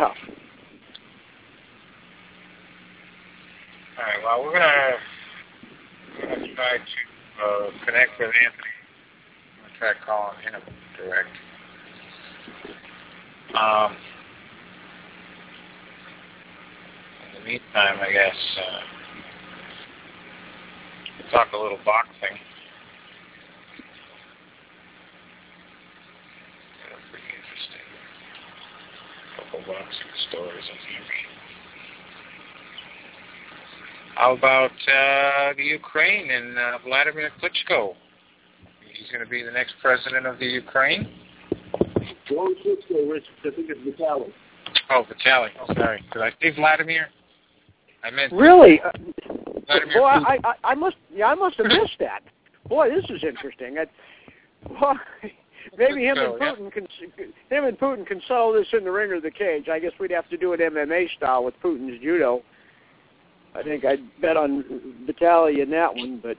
All right, well, we're going to we're gonna try to uh, connect with Anthony. I'm going to try calling him direct. Um, in the meantime, I guess, uh, we'll talk a little boxing. Yeah, pretty interesting. A couple boxing stories on here. How about uh, the Ukraine and uh, Vladimir Klitschko? He's going to be the next president of the Ukraine. Wrong Klitschko, Rich. I think it's Vitaly. Oh, Vitaly. Oh, sorry. Did I say Vladimir? I meant really. Uh, Vladimir. Boy, I, I, I must. Yeah, I must have missed that. Boy, this is interesting. I, well, maybe him and Putin yeah. can him and Putin can settle this in the ring or the cage. I guess we'd have to do it M M A style with Putin's judo. I think I'd bet on Vitaly in that one, but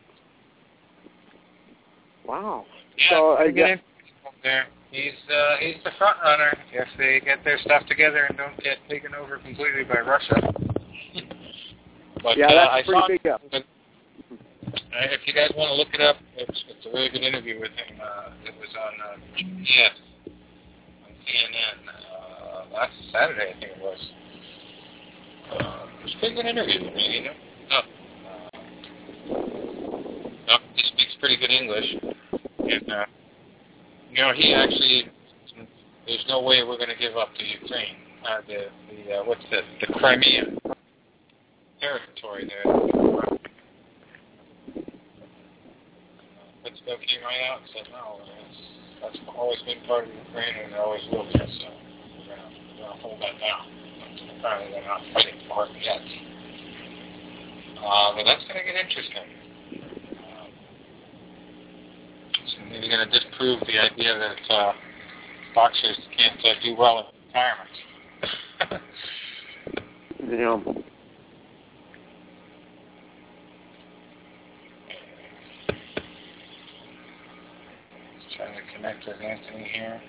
wow. Yeah, so I guess there. He's uh, he's the front runner if they get their stuff together and don't get taken over completely by Russia. But yeah, uh, that's I pretty saw, big up. But, uh, if you guys want to look it up, it's, it's a really good interview with him. Uh, it was on uh, P B S on C N N uh, last Saturday, I think it was. Uh, it was a pretty good interview with me, you know. Oh, uh, oh, he speaks pretty good English. And, uh, you know, he actually, there's no way we're going to give up to Ukraine. Uh, the, the uh, what's the, the Crimea territory there. Uh, Klitschko came right out and said, no, that's, that's always been part of Ukraine and it always will be, so we're going we're going to hold that down. Apparently they're not fighting for it yet. Uh, but that's going to get interesting. Um, so maybe going to disprove the idea that uh, boxers can't uh, do well in retirement. Yeah. Just trying to connect with Anthony here.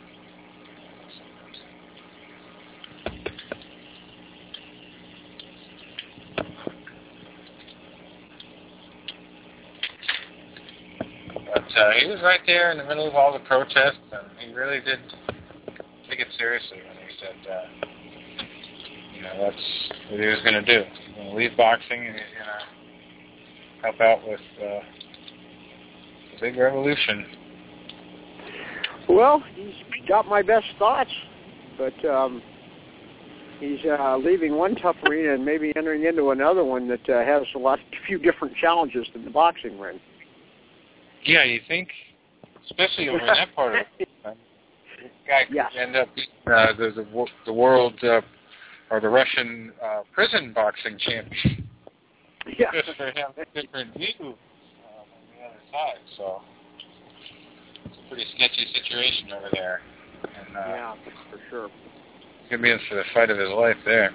But uh, he was right there in the middle of all the protests, and he really did take it seriously when he said, uh, you know, that's what he was going to do. He's going to leave boxing and he's going to help out with uh, the big revolution. Well, he's got my best thoughts, but um, he's uh, leaving one tough arena and maybe entering into another one that uh, has a lot, few different challenges than the boxing ring. Yeah, you think, especially over in that part of it, this guy could yes. end up being uh, the, the the world uh, or the Russian uh, prison boxing champion. Yeah. Just for him, different view uh, on the other side. So it's a pretty sketchy situation over there. And, uh, yeah, for sure. He's gonna be in for the fight of his life there.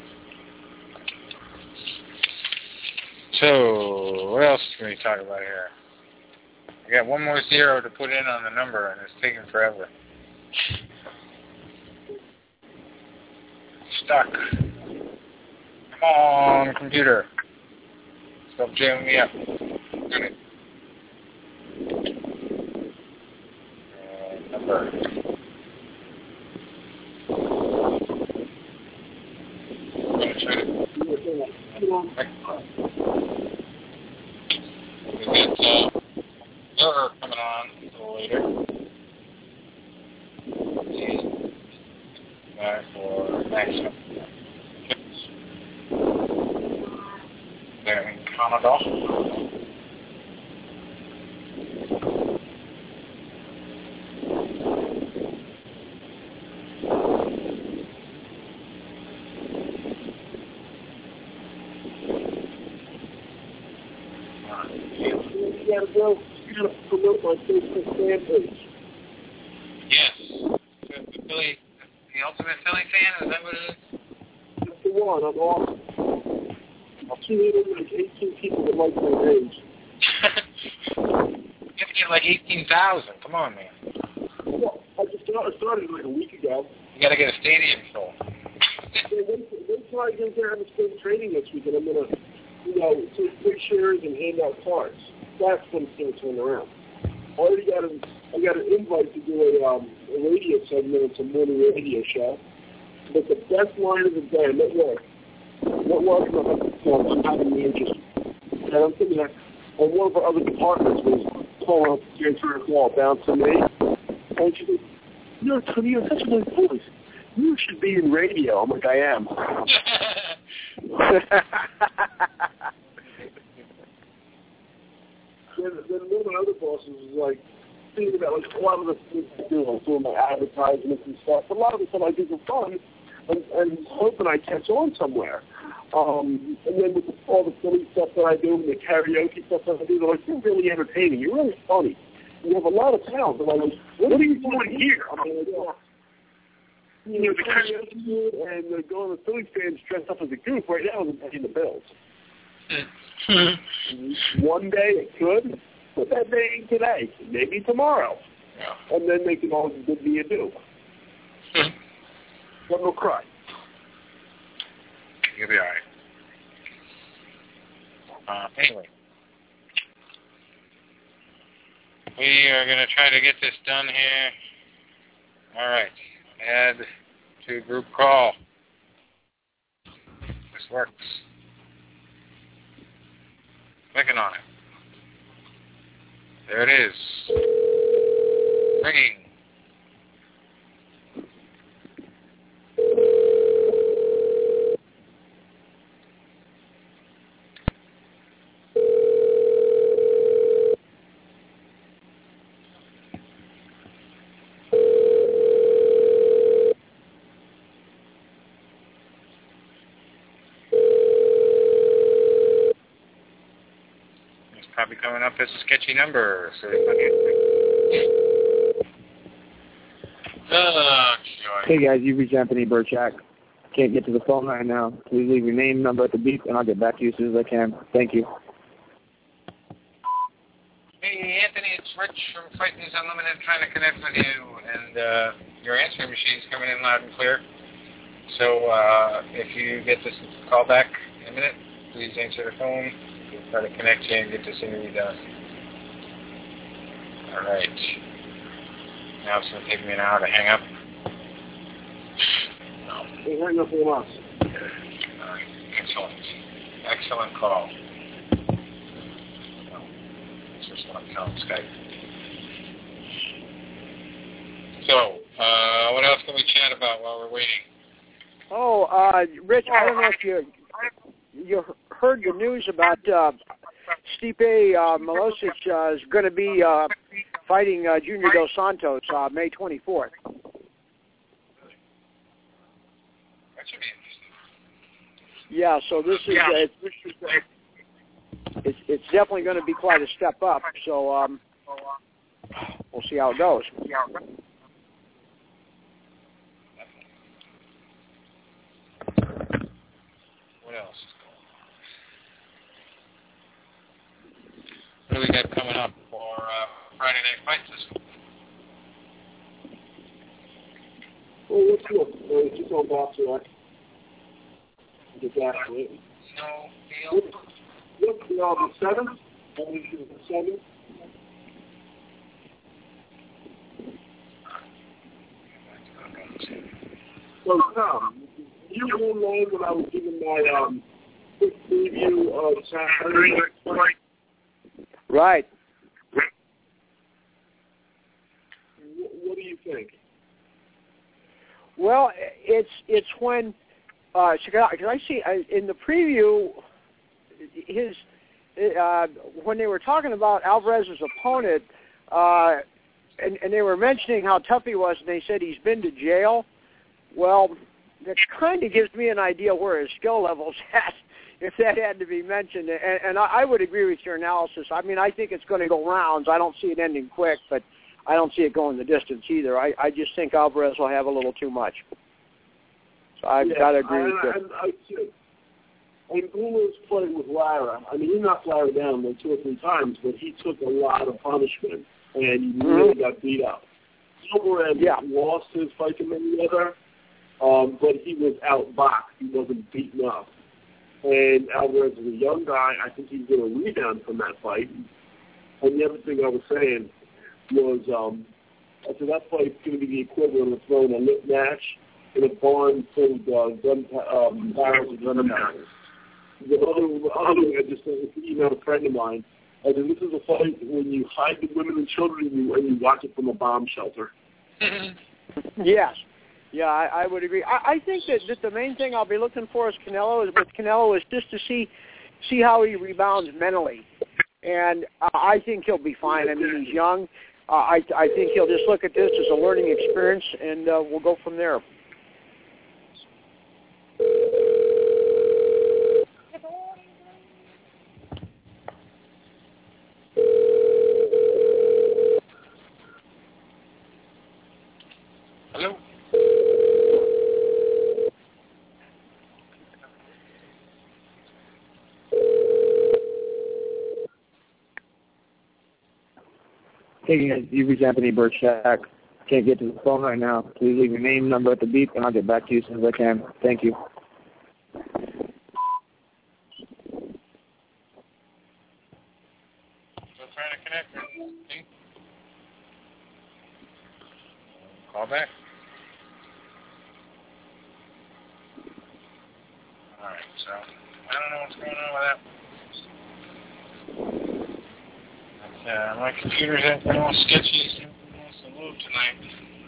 So what else can we talk about here? I got one more zero to put in on the number, and it's taking forever. stuck. Come on, computer. Stop jamming me up. Got it. Uh, number. I'm going to try to... We've got uh, Zerger coming on a little later. Uh, for maximum. There in Canada. You gotta go. You gotta promote my Facebook fan page. Yes. The Philly, the ultimate Philly fan, is that what it is? That's the one. I'm awesome. I've seen like eighteen people that like my page. You have to get like eighteen thousand. Come on, man. Well, I just started, started like a week ago. You got to get a stadium full. They, they, they try to get there and have a spring training next week, and I'm gonna, you know, take pictures and hand out cards. That's when it's gonna turn around. I already got an, I got an invite to do a, um, a radio segment. It's a morning radio show. But the best line of the day, and it worked. What worked? I'm having the interest. And I'm thinking that, and one of our other departments was calling up the answer call down to me. And she said, you know, Tony, you have such a nice voice. You should be in radio. I'm like, I am. then, then one of my other bosses was like, thinking about like a lot of the things I do. I'm doing my advertisements and stuff. A lot of the stuff I do for fun, and, and hoping I catch on somewhere. Um, and then with the, all the silly stuff that I do, and the karaoke stuff that I do, they're like, you're really entertaining. You're really funny. You have a lot of talent. They're like, what are you doing here? I mean, you know, you know the karaoke and uh, going to the Philly fans dressed up as a goof right now is paying the bills. One day it could, but that day ain't today. Maybe tomorrow. Yeah. And then they can always give me a do. But no cry. You'll be all right. Uh, anyway. We are going to try to get this done here. All right. Add to group call. This works. Clicking on it. There it is. Ringing. Probably coming up as a sketchy number, so oh, joy. Hey guys, you've reached Anthony Burchak. Can't get to the phone right now. Please leave your name, number at the beep, and I'll get back to you as soon as I can. Thank you. Hey Anthony, it's Rich from Fight News Unlimited trying to connect with you, and uh, your answering machine's coming in loud and clear. So uh, if you get this call back in a minute, please answer the phone. We'll try to connect you and get this interview done. All right. Now it's going to take me an hour to hang up. No. They hang up on us. All right. Excellent. Excellent call. Well, it's just one on Skype. So, uh, what else can we chat about while we're waiting? Oh, uh, Rich, I don't know if you you heard the news about uh, Stipe uh, Miocic uh, is going to be uh, fighting uh, Junior Dos Santos uh, May twenty-fourth. That should be interesting. Yeah, so this is Yeah. uh, it's, it's it's definitely going to be quite a step up. So um, we'll see how it goes. What else? What do we got coming up for uh, Friday Night Fights this week? Well, let's look. Uh, just on box rack. get that right. No deal. Look, now the seventh. Only the seventh. So, Tom, you were online when I was giving my um, quick preview of Saturday next night. Right. What, what do you think? Well, it's it's when uh, because I see uh, in the preview his uh, when they were talking about Alvarez's opponent, uh, and, and they were mentioning how tough he was, and they said he's been to jail. Well, that kind of gives me an idea where his skill level's at, if that had to be mentioned. And, and I, I would agree with your analysis. I mean, I think it's going to go rounds. I don't see it ending quick, but I don't see it going the distance either. I, I just think Alvarez will have a little too much. So I've yeah, got to agree I, with you. I, I, I mean, Gula's playing with Lara. I mean, he knocked Lara down like two or three times, but he took a lot of punishment, and he mm-hmm. really got beat up. Alvarez yeah. lost his fight to Mayweather. Um, but he was outboxed. He wasn't beaten up. And Alvarez is a young guy. I think he's going to rebound from that fight. And the other thing I was saying was, um, I said that fight's going to be the equivalent of throwing a lit match in a barn full of uh, gun um, barrels of gunpowder. The other, other thing I just emailed a friend of mine. I said, this is a fight when you hide the women and children and you, and you watch it from a bomb shelter. Yes. Yeah, I, I would agree. I, I think that, that the main thing I'll be looking for is Canelo is with Canelo is just to see see how he rebounds mentally, and uh, I think he'll be fine. I mean, he's young. Uh, I I think he'll just look at this as a learning experience, and uh, we'll go from there. Hello. Hey guys, you've reached Anthony Burchak. Can't get to the phone right now. Please leave your name, number at the beep, and I'll get back to you as soon as I can. Thank you. Still trying to connect. Okay. Call back. All right, so I don't know what's going on with that. Uh, my computer's acting all sketchy. Something wants to load tonight.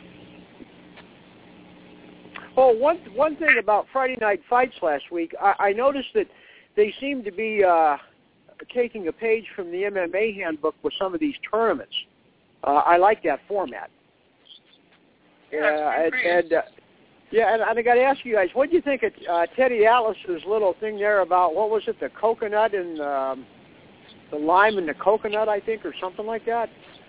Oh, one one thing about Friday night fights last week, I, I noticed that they seem to be uh, taking a page from the M M A handbook with some of these tournaments. Uh, I like that format. Yeah, uh, and, and uh, yeah, and, and I got to ask you guys, what do you think of uh, Teddy Atlas's little thing there about what was it, the coconut and um, the lime and the coconut, I think, or something like that?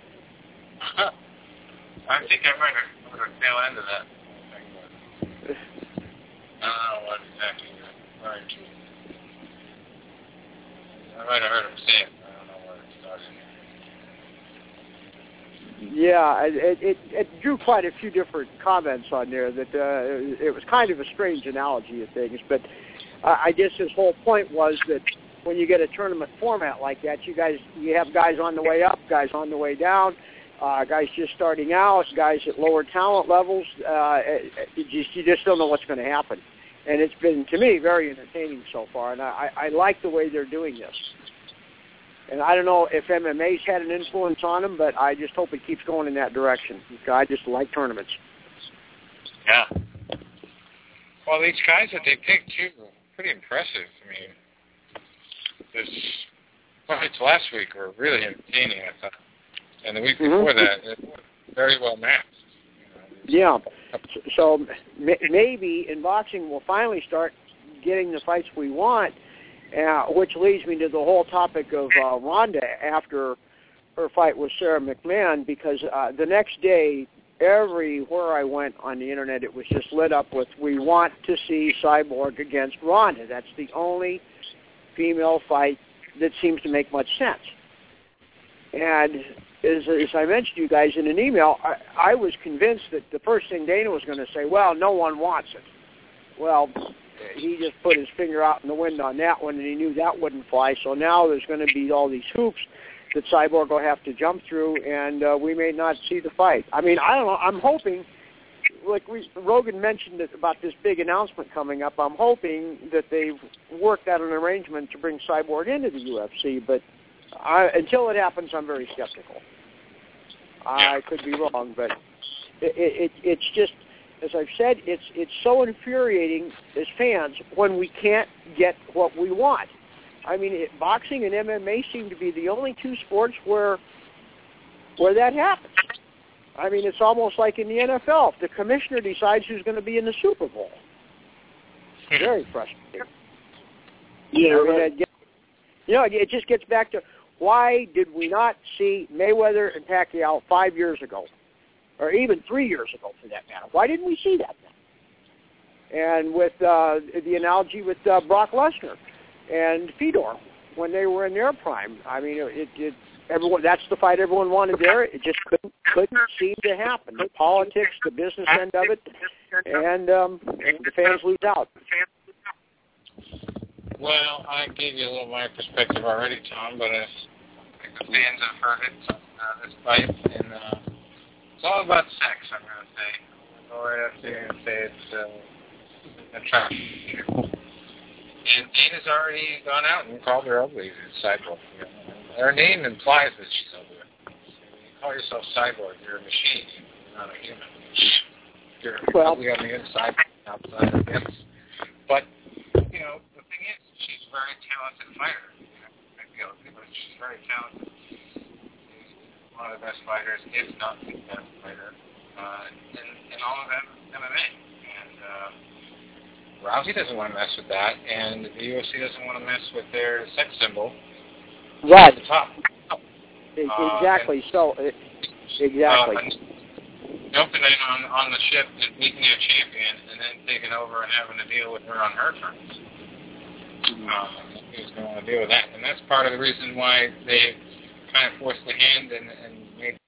I think I might have heard a tail end of that. I don't know what exactly you're referring to. I might have heard him say it. I don't know where it started. Yeah, it, it, it drew quite a few different comments on there. That uh, it was kind of a strange analogy of things, but uh, I guess his whole point was that when you get a tournament format like that, you guys you have guys on the way up, guys on the way down, uh, guys just starting out, guys at lower talent levels. Uh, it, it just, you just don't know what's going to happen, and it's been to me very entertaining so far, and I, I like the way they're doing this. And I don't know if M M A's had an influence on them, but I just hope it keeps going in that direction. I just like tournaments. Yeah. Well, these guys that they picked, too, were pretty impressive. I mean, this fights last week were really entertaining, I thought. And the week mm-hmm. before that, it was very well matched. You know, yeah. So maybe in boxing we'll finally start getting the fights we want. Uh, which leads me to the whole topic of uh, Ronda after her fight with Sarah McMahon, because uh, the next day, everywhere I went on the Internet, it was just lit up with, we want to see Cyborg against Ronda. That's the only female fight that seems to make much sense. And as, as I mentioned to you guys in an email, I, I was convinced that the first thing Dana was going to say, well, no one wants it. Well, he just put his finger out in the wind on that one, and he knew that wouldn't fly. So now there's going to be all these hoops that Cyborg will have to jump through, and uh, we may not see the fight. I mean, I don't know. I'm hoping, like we, Rogan mentioned it, about this big announcement coming up. I'm hoping that they've worked out an arrangement to bring Cyborg into the U F C, but I, until it happens, I'm very skeptical. I could be wrong, but it, it, it's just, as I've said, it's it's so infuriating as fans when we can't get what we want. I mean, it, boxing and M M A seem to be the only two sports where where that happens. I mean, it's almost like in the N F L. If the commissioner decides who's going to be in the Super Bowl, very frustrating. Yeah, I mean, right. it gets, you know, it just gets back to why did we not see Mayweather and Pacquiao five years ago, or even three years ago for that matter? Why didn't we see that then? And with uh, the analogy with uh, Brock Lesnar and Fedor when they were in their prime, I mean, it, it everyone that's the fight everyone wanted there. It just couldn't couldn't seem to happen. The politics, the business end of it, and um, the fans lose out. Well, I gave you a little of my perspective already, Tom, but I think the fans have heard it, uh, this fight, and uh, it's all about sex, I'm going to say. I'm going to go right up there and say it's uh, attractive. And Dana's already gone out and called her ugly, Cyborg. You know? Her name implies that she's ugly. When you call yourself Cyborg, you're a machine. You're not a human. You're well, ugly on the inside, outside, I guess. But, you know, the thing is, she's a very talented fighter. You know, maybe ugly, but she's very talented. She's one of the best fighters, if not the best fighter, uh, in, in all of M M A. And uh, Rousey doesn't want to mess with that, and the U F C doesn't want to mess with their sex symbol right. at the top. Exactly. Uh, so, it, exactly. Uh, jumping in on, on the ship and beating their champion, and then taking over and having to deal with her on her terms. Um, who's going to want to deal with that? And that's part of the reason why they kind of forced the hand and, and made.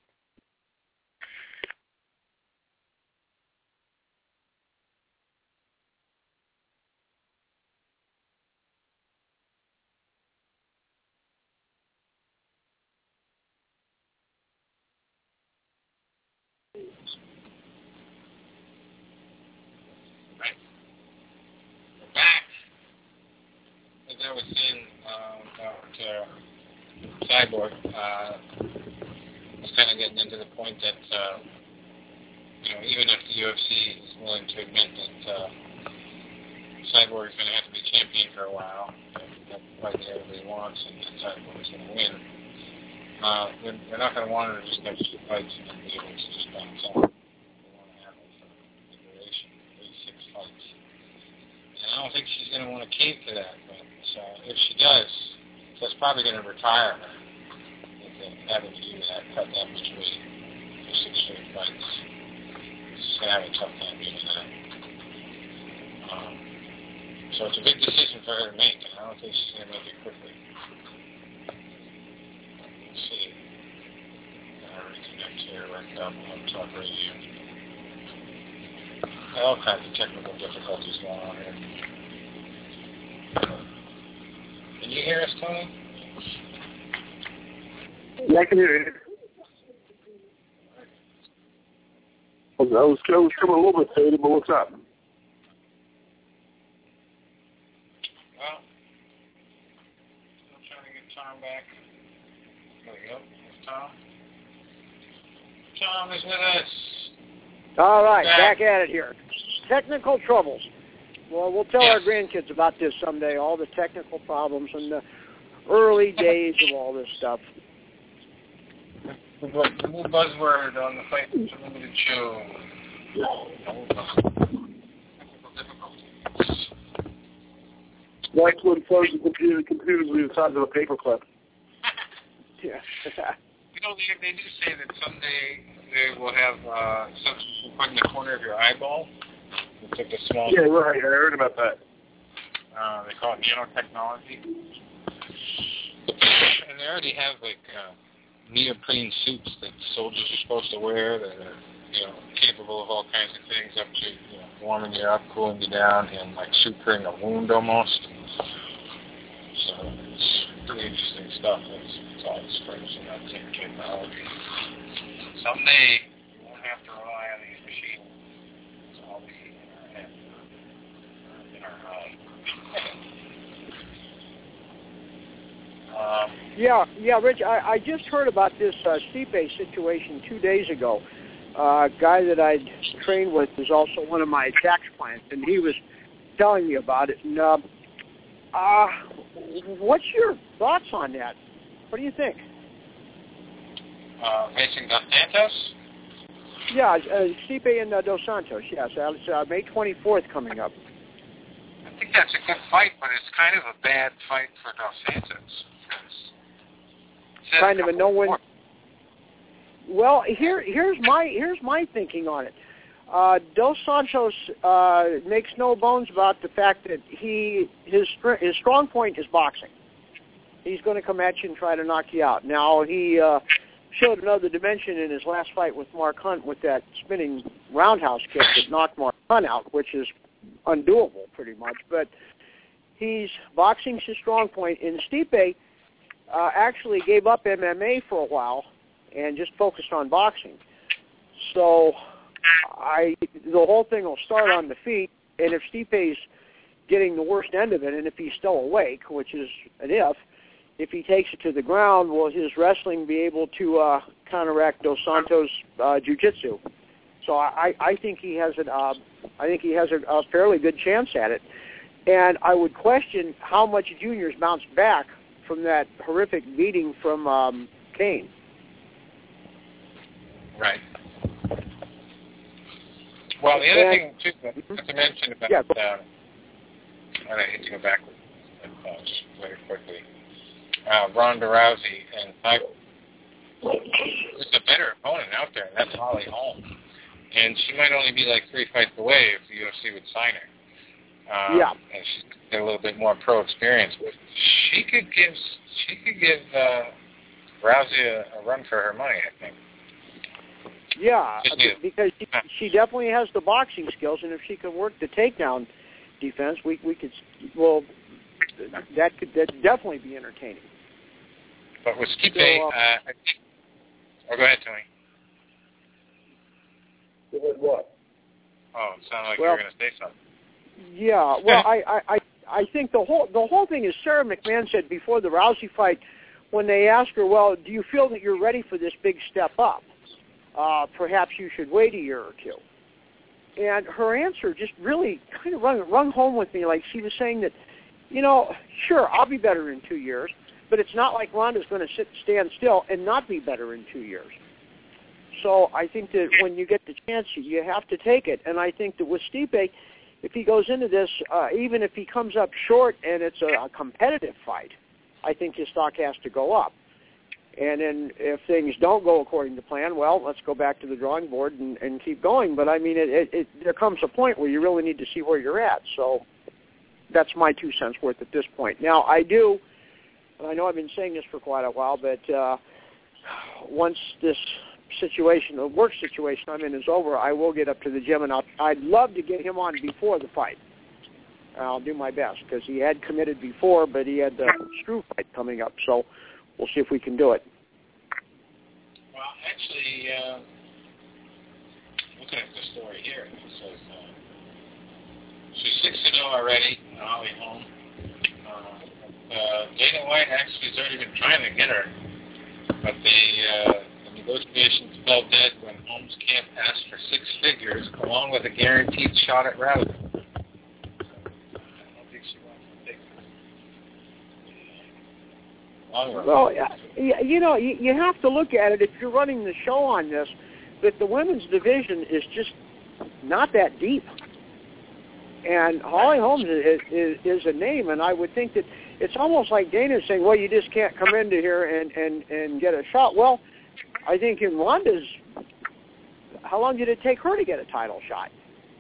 Right. We're back. As I was saying um, about uh, Cyborg, uh, was kind of getting into the point that, uh, you know, even if the U F C is willing to admit that uh, Cyborg is going to have to be champion for a while, that's the fight that everybody wants, and that Cyborg is going to win, uh, they're, they're not going to want her to just have two fights and then be able to just bounce out. They want to have her for the duration, thirty-six fights. And I don't think she's going to want to cave to that, but uh, if she does, that's probably going to retire her. Having to do that, cut that much weight for six straight fights. She's going to have a tough time doing that. Um, so it's a big decision for her to make, and I don't think she's going to make it quickly. Let's see. I'll reconnect here right up on Talk Radio. All kinds of technical difficulties going on here. Can you hear us, Tony? Yeah, I can hear you. I was, I was coming a little bit faded, but what's up? Well, still trying to get Tom back. There we go. There's Tom. Tom is with us. All right, Back. back at it here. Technical troubles. Well, we'll tell Yes. our grandkids about this someday, all the technical problems and the early days of all this stuff. The new buzzword on the Fight Limited show. That's when phones and computer, computers will be the size of a paperclip. Yeah. You know, they, they do say that someday they will have uh, something you put in the corner of your eyeball. It's like a small... Yeah, right. I heard about that. Uh, they call it nanotechnology. And they already have, like, uh, neoprene suits that soldiers are supposed to wear that are, you know, capable of all kinds of things up to, you know, warming you up, cooling you down, and like suturing a wound almost. So it's pretty interesting stuff. It's, it's all expressed in that same technology. Someday you won't have to rely on these machines. It's all be in our head, in our eye. um, Yeah, yeah, Rich, I, I just heard about this uh, Stipe situation two days ago. Uh, a guy that I trained with is also one of my tax clients, and he was telling me about it. And uh, uh, what's your thoughts on that? What do you think? uh, facing Dos Santos? Yeah, uh, Stipe and uh, Dos Santos, yes. Uh, it's uh, May twenty-fourth coming up. I think that's a good fight, but it's kind of a bad fight for Dos Santos. Kind of a no-win. Well, here, here's my here's my thinking on it. Uh, Dos Santos uh, makes no bones about the fact that he his his strong point is boxing. He's going to come at you and try to knock you out. Now he uh, showed another dimension in his last fight with Mark Hunt with that spinning roundhouse kick that knocked Mark Hunt out, which is undoable pretty much. But he's boxing's his strong point. And Stipe uh, actually gave up M M A for a while and just focused on boxing. So I the whole thing will start on the feet, and if Stipe's getting the worst end of it, and if he's still awake, which is an if, if he takes it to the ground, will his wrestling be able to uh, counteract Dos Santos' uh, jiu-jitsu? So I, I think he has an uh, I think he has a, a fairly good chance at it, and I would question how much Junior's bounced back from that horrific beating from um, Kane. Right. Well, the other thing, too, that to mention about, yeah, um, I hate to go backwards, uh, just very quickly, uh, Ronda Rousey, and I, there's a better opponent out there, and that's Holly Holm. And she might only be like three fights away if the U F C would sign her. Um, yeah. And she's got a little bit more pro experience, but she could give, she could give uh, Rousey a, a run for her money, I think. Yeah, because she, she definitely has the boxing skills, and if she can work the takedown defense, we we could well that could that definitely be entertaining. But with Stipe, so, uh, uh, I think. Oh, go ahead, Tony. Go ahead, what? Oh, it sounded like well, you were going to say something. Yeah, well, I, I, I, I think the whole the whole thing is Sarah McMahon said before the Rousey fight, when they asked her, well, do you feel that you're ready for this big step up? Uh, perhaps you should wait a year or two. And her answer just really kind of rung, rung home with me, like she was saying that, you know, sure, I'll be better in two years, but it's not like Ronda's going to sit, stand still and not be better in two years. So I think that when you get the chance, you have to take it. And I think that with Stipe, if he goes into this, uh, even if he comes up short and it's a, a competitive fight, I think his stock has to go up. And then if things don't go according to plan, well, let's go back to the drawing board and, and keep going. But, I mean, it, it, it, there comes a point where you really need to see where you're at. So that's my two cents worth at this point. Now, I do, and I know I've been saying this for quite a while, but uh, once this situation, the work situation I'm in is over, I will get up to the gym, and I'll, I'd love to get him on before the fight. I'll do my best because he had committed before, but he had the screw fight coming up. So we'll see if we can do it. Well, actually, uh, looking at the story here, it says uh, she's six and zero already, Holly Holm. Uh, uh, Dana White actually has already been trying to get her, but the, uh, the negotiations fell dead when Holmes Camp asked for six figures along with a guaranteed shot at Rousey. Well, you know, you have to look at it, if you're running the show on this, that the women's division is just not that deep. And Holly Holmes is, is, is a name, and I would think that it's almost like Dana's saying, well, you just can't come into here and, and, and get a shot. Well, I think in Ronda's, how long did it take her to get a title shot?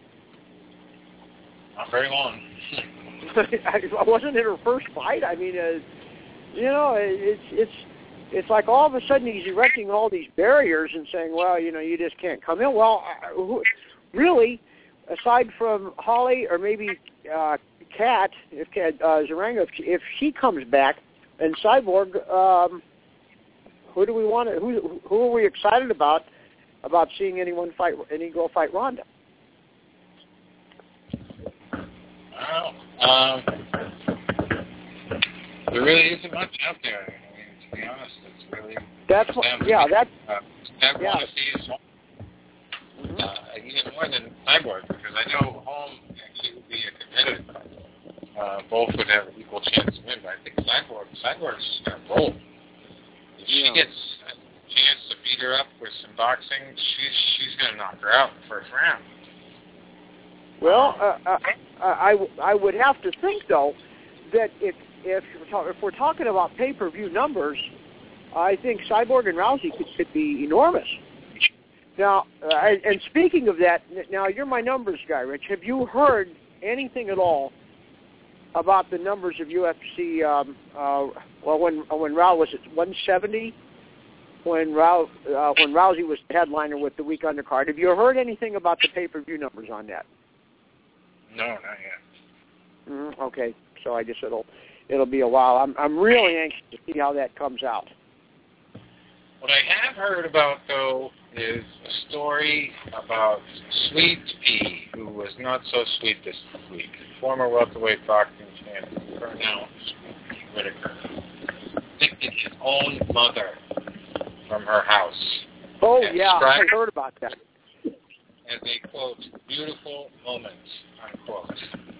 Not very long. Wasn't it her first fight? I mean, uh, you know, it's it's it's like all of a sudden he's erecting all these barriers and saying, well, you know, you just can't come in. Well, who, really, aside from Holly or maybe uh, Kat, if Kat uh, Zaranga, if she, if she comes back, and Cyborg, um, who do we want to? Who who are we excited about about seeing anyone fight? Any girl fight Ronda? Well, um, there really isn't much out there. I mean, to be honest, it's really that's what. Yeah, that's. Uh, I yeah. want to see is uh, even more than Cyborg, because I know Holm actually would be a competitive. Uh, both would have an equal chance to win, but I think Cyborg, Cyborg's just going to roll. If she Yeah. gets a chance to beat her up with some boxing, she's she's going to knock her out in the first round. Well, uh, uh, I, I would have to think though that if if we're, talk, if we're talking about pay-per-view numbers, I think Cyborg and Rousey could, could be enormous. Now, uh, and speaking of that, now you're my numbers guy, Rich. Have you heard anything at all about the numbers of U F C? Um, uh, well, when when Rousey was at one seventy, when Rousey uh, when Rousey was the headliner with the week undercard. Have you heard anything about the pay-per-view numbers on that? No, not yet. Mm, okay, so I guess it'll it'll be a while. I'm I'm really anxious to see how that comes out. What I have heard about, though, is a story about Sweet Pea, who was not so sweet this week. Former welterweight boxing champion, Colonel Whitaker, evicted his own mother from her house. Oh, and yeah, I described heard about that. as a, quote, beautiful moment, unquote.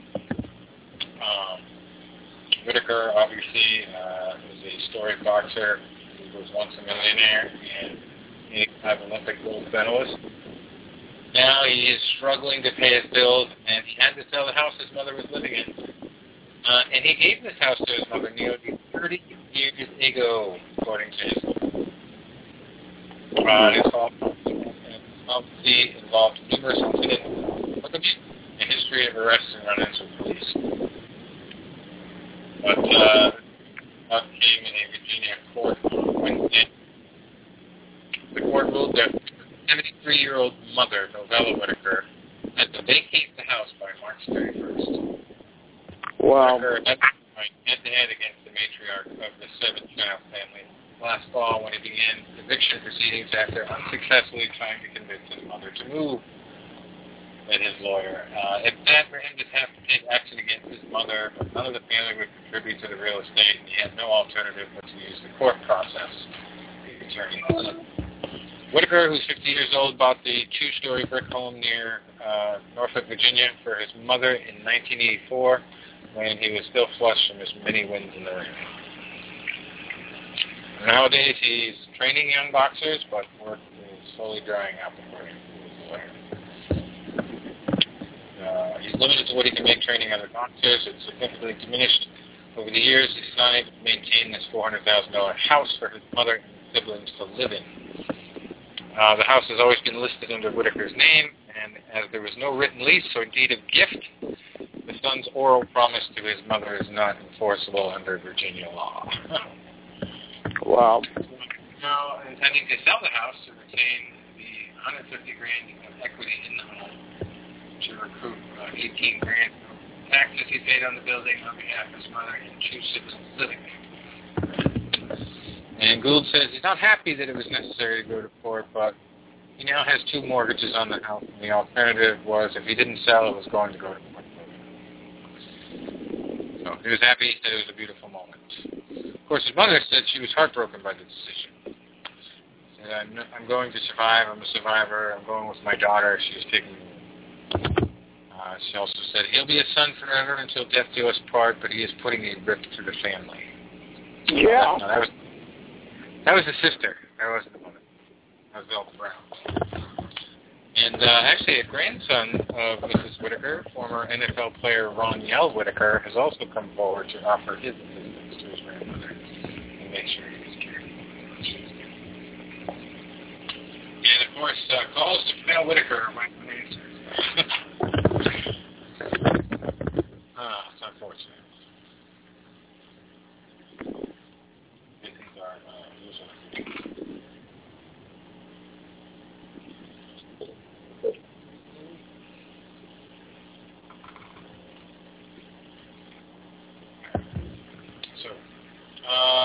Um, Whitaker, obviously, uh, is a storied boxer. He was once a millionaire and a five Olympic gold medalist. Now he is struggling to pay his bills, and he had to sell the house his mother was living in. Uh, and he gave this house to his mother nearly thirty years ago, according to his uh, his obviously involved numerous incidents, but a history of arrests and run-ins with police. But uh, that came in a Virginia court on Wednesday. The court ruled that seventy-three-year-old mother, Novella Whitaker, had to vacate the house by March thirty-first. Wow. Whitaker had to fight head-to-head against the matriarch of the seven-child family last fall when he began eviction proceedings after unsuccessfully trying to convince his mother to move, said his lawyer. Uh, it's sad for him to have to take action against his mother, but none of the family would contribute to the real estate, and he had no alternative but to use the court process. The attorney said. Whitaker, who's fifty years old, bought the two-story brick home near uh, Norfolk, Virginia, for his mother in nineteen eighty-four, when he was still flush from his many wins in the ring. Nowadays, he's training young boxers, but work is slowly drying up, according to his lawyer. Uh, he's limited to what he can make training other boxers. It's significantly diminished over the years. He's not able to maintain this four hundred thousand dollars house for his mother and siblings to live in. Uh, the house has always been listed under Whitaker's name, and as there was no written lease or deed of gift, the son's oral promise to his mother is not enforceable under Virginia law. Wow. Now, intending to sell the house to retain the one hundred fifty grand of equity in the home to recoup uh, eighteen grand of taxes he paid on the building on behalf of his mother and two siblings living. And Gould says he's not happy that it was necessary to go to court, but he now has two mortgages on the house, and the alternative was if he didn't sell, it was going to go to court. So he was happy. He said it was a beautiful moment. Of course, his mother said she was heartbroken by the decision. She said, I'm, I'm going to survive. I'm a survivor. I'm going with my daughter. She's taking me. Uh, she also said, he'll be a son forever until death do us part, but he is putting a rip through the family. Yeah. No, that was that was his sister. That wasn't the mother. That was Velda Brown. And uh, actually, a grandson of Missus Whitaker, former N F L player Ron Yell Whitaker, has also come forward to offer his assistance to his grandmother and make sure he was cared for. And of course, uh, calls to Mel Whitaker went unanswered. Ah, it's unfortunate. These things are uh, usually.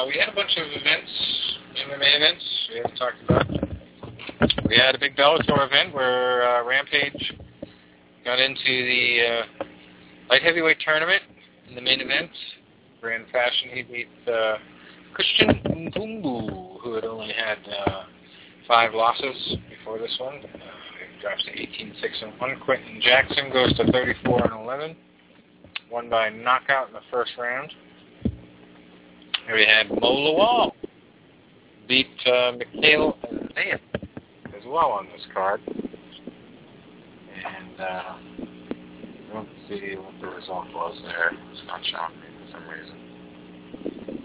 uh, we had a bunch of events in the main events we haven't talked about. We had a big Bellator event where uh, Rampage got into the uh, light heavyweight tournament in the main event. Grand fashion, he beat uh, Christian Mbumbu, who had only had uh, five losses before this one. Uh, he drops to eighteen six and one. Quentin Jackson goes to thirty-four and eleven. Won by knockout in the first round. Here we had Mo Lawal beat uh, Mikhail Zayat as well on this card. And uh, let's see what the result was there. It's not showing me for some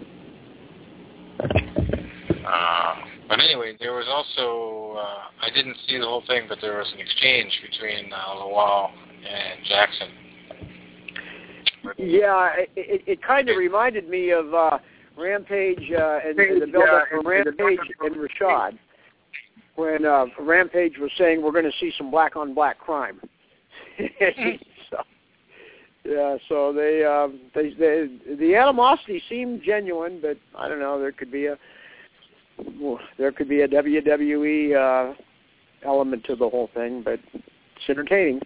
reason. Uh, but anyway, there was also, uh, I didn't see the whole thing, but there was an exchange between uh, Lawal and Jackson. Yeah, it, it, it kind of reminded me of uh, Rampage uh, and, and the build-up for Rampage and Rashad, when uh, Rampage was saying we're going to see some black-on-black crime. so, yeah, so they, uh, they, they, the animosity seemed genuine, but I don't know. There could be a there could be a W W E uh, element to the whole thing, but it's entertaining.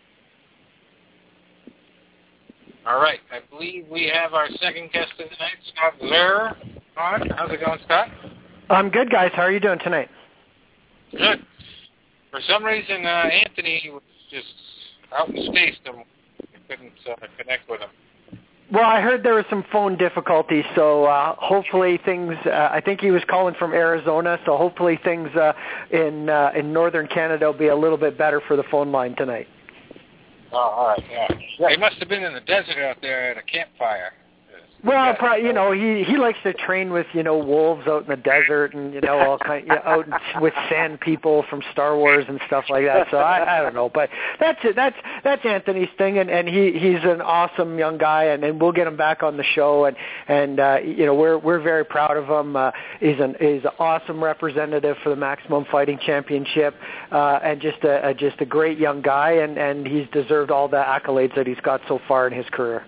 All right, I believe we have our second guest of the night, Scott Zerr, on. How's it going, Scott? I'm good, guys. How are you doing tonight? Good. For some reason, uh, Anthony was just out in space, and we couldn't uh, connect with him. Well, I heard there was some phone difficulties, so uh, hopefully things. Uh, I think he was calling from Arizona, so hopefully things uh, in uh, in northern Canada will be a little bit better for the phone line tonight. Oh, all right, yeah. yeah. He must have been in the desert out there at a campfire. Well, yeah, probably, you know, he he likes to train with, you know, wolves out in the desert and, you know, all kind, you know, out with sand people from Star Wars and stuff like that. So I, I don't know, but that's it. That's that's Anthony's thing, and, and he he's an awesome young guy, and, and we'll get him back on the show, and and uh, you know, we're we're very proud of him. Uh, he's an he's an awesome representative for the Maximum Fighting Championship, uh, and just a, a just a great young guy, and and he's deserved all the accolades that he's got so far in his career.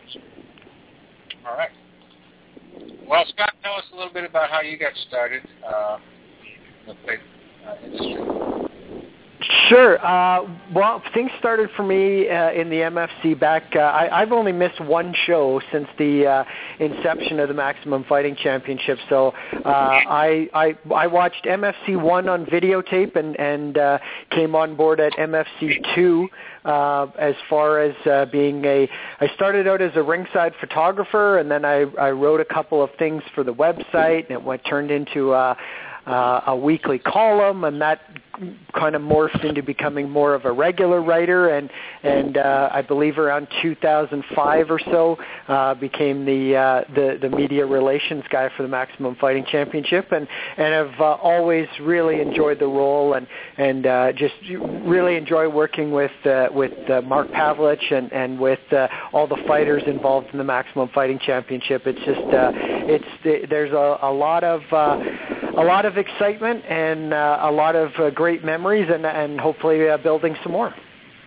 All right. Well, Scott, tell us a little bit about how you got started uh, in the fight uh, industry. Sure. Uh, well, things started for me uh, in the M F C back. Uh, I, I've only missed one show since the uh, inception of the Maximum Fighting Championship. So uh, I, I I watched M F C one on videotape and and uh, came on board at M F C two. Uh, as far as uh, being a, I started out as a ringside photographer, and then I, I wrote a couple of things for the website, and it went turned into a, uh, a weekly column, and that kind of morphed into becoming more of a regular writer, and and uh, I believe around two thousand five or so uh, became the, uh, the the media relations guy for the Maximum Fighting Championship, and and have uh, always really enjoyed the role, and and uh, just really enjoy working with uh, with uh, Mark Pavlich and and with uh, all the fighters involved in the Maximum Fighting Championship. It's just uh, it's there's a, a lot of uh, a lot of excitement and uh, a lot of uh, great memories, and and hopefully uh, building some more.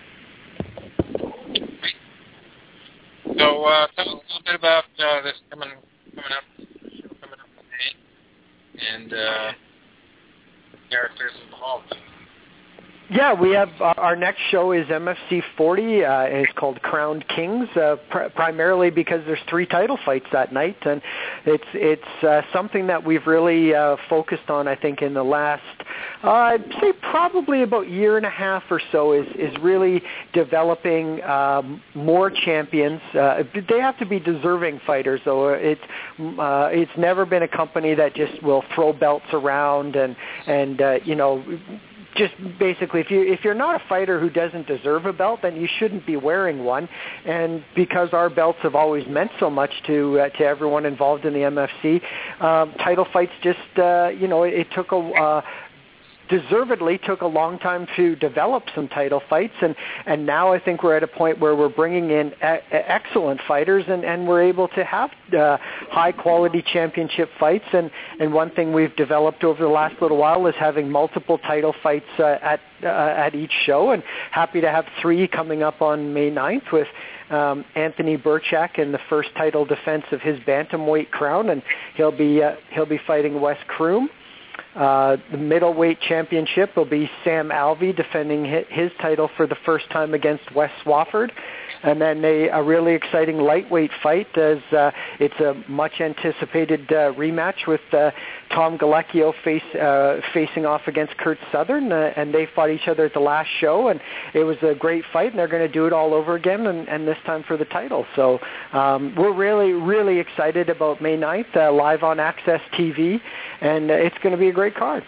So uh, tell us a little bit about uh, this coming coming up coming up today, and uh, characters involved. Yeah, we have uh, our next show is M F C forty. Uh, and it's called Crowned Kings, uh, pr- primarily because there's three title fights that night, and it's it's uh, something that we've really uh, focused on. I think in the last, uh, I'd say probably about year and a half or so, is is really developing um, more champions. Uh, they have to be deserving fighters, though. It's uh, it's never been a company that just will throw belts around and and uh, you know. Just basically, if you if you're not a fighter who doesn't deserve a belt, then you shouldn't be wearing one. And because our belts have always meant so much to uh, to everyone involved in the M F C, um, title fights just uh, you know it, it took a uh, deservedly took a long time to develop some title fights, and, and now I think we're at a point where we're bringing in a- excellent fighters, and, and we're able to have uh, high-quality championship fights, and, and one thing we've developed over the last little while is having multiple title fights uh, at uh, at each show, and happy to have three coming up on May ninth with um, Anthony Burchak in the first title defense of his bantamweight crown, and he'll be uh, he'll be fighting Wes Kroom. Uh, the middleweight championship will be Sam Alvey defending his title for the first time against Wes Swafford. And then a, a really exciting lightweight fight as uh, it's a much-anticipated uh, rematch with uh, Tom Galecchio face, uh, facing off against Kurt Southern, uh, and they fought each other at the last show, and it was a great fight, and they're going to do it all over again, and, and this time for the title. So um, we're really, really excited about May ninth, uh, live on Access T V, and uh, it's going to be a great card.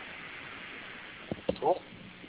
Cool.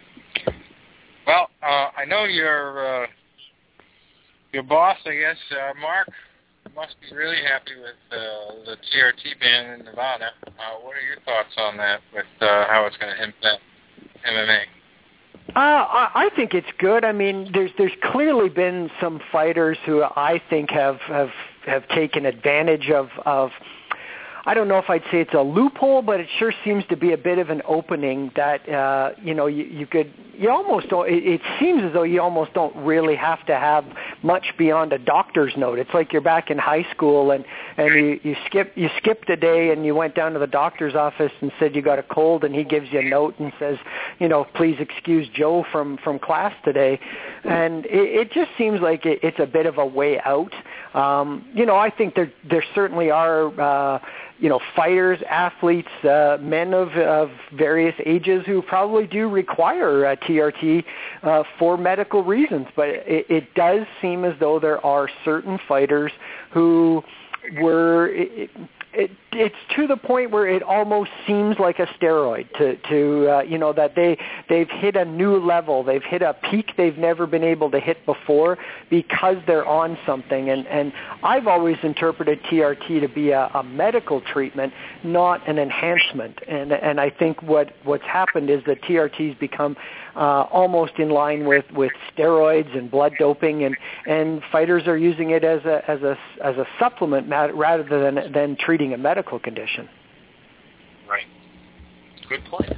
Well, uh, I know you're... Uh Your boss, I guess, uh, Mark, must be really happy with uh, the T R T ban in Nevada. Uh, what are your thoughts on that, with uh, how it's going to impact M M A? Uh, I think it's good. I mean, there's there's clearly been some fighters who I think have have, have taken advantage of of. I don't know if I'd say it's a loophole, but it sure seems to be a bit of an opening that, uh, you know, you, you could, you almost don't, it, it seems as though you almost don't really have to have much beyond a doctor's note. It's like you're back in high school and, and you, you skip, you skipped a day and you went down to the doctor's office and said you got a cold, and he gives you a note and says, you know, please excuse Joe from, from class today. And it, it just seems like it, it's a bit of a way out. Um, you know, I think there, there certainly are, uh, you know, fighters, athletes, uh, men of, of various ages who probably do require uh, T R T uh, for medical reasons. But it, it does seem as though there are certain fighters who were... It, It, it's to the point where it almost seems like a steroid to, to uh, you know, that they, they've hit a new level. They've hit a peak they've never been able to hit before because they're on something. And, and I've always interpreted T R T to be a, a medical treatment, not an enhancement. And, and I think what, what's happened is that T R T's become uh, almost in line with, with steroids and blood doping, and, and fighters are using it as a, as a, as a supplement rather than, than treating a medical condition. Right. Good point.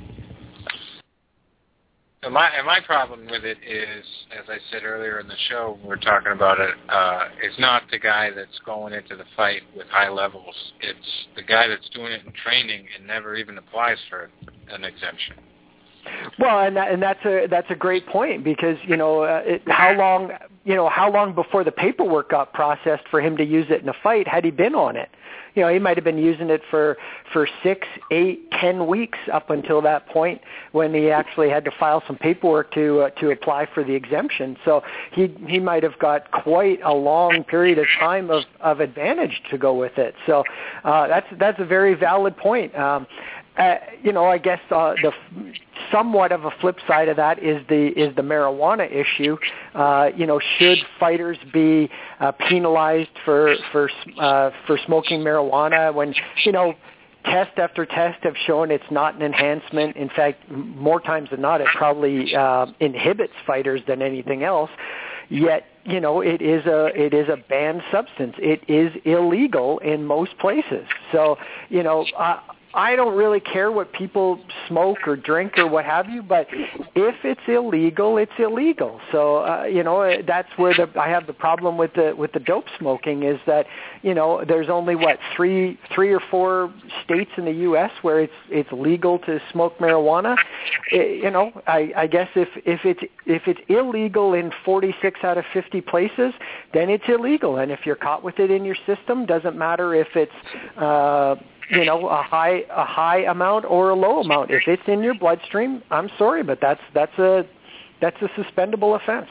So my and my problem with it is, as I said earlier in the show, we were talking about it, uh, it's not the guy that's going into the fight with high levels. It's the guy that's doing it in training and never even applies for an exemption. Well, and that, and that's a that's a great point, because you know uh, it, how long you know how long before the paperwork got processed for him to use it in a fight had he been on it? You know, he might have been using it for, for six, eight, ten weeks up until that point when he actually had to file some paperwork to uh, to apply for the exemption. So he he might have got quite a long period of time of, of advantage to go with it. So uh, that's that's a very valid point. Um, Uh, you know, I guess uh, the somewhat of a flip side of that is the is the marijuana issue. Uh, you know, should fighters be uh, penalized for for uh, for smoking marijuana when, you know, test after test have shown it's not an enhancement. In fact, more times than not, it probably uh, inhibits fighters than anything else. Yet, you know, it is a it is a banned substance. It is illegal in most places. So, you know, uh, I don't really care what people smoke or drink or what have you, but if it's illegal, it's illegal. So, uh, you know, that's where the, I have the problem with the with the dope smoking is that, you know, there's only, what, three three or four states in the U S where it's it's legal to smoke marijuana. It, you know, I, I guess if, if it's if it's illegal in forty-six out of fifty places, then it's illegal. And if you're caught with it in your system, doesn't matter if it's uh, you know, a high a high amount or a low amount. If it's in your bloodstream, I'm sorry, but that's that's a that's a suspendable offense.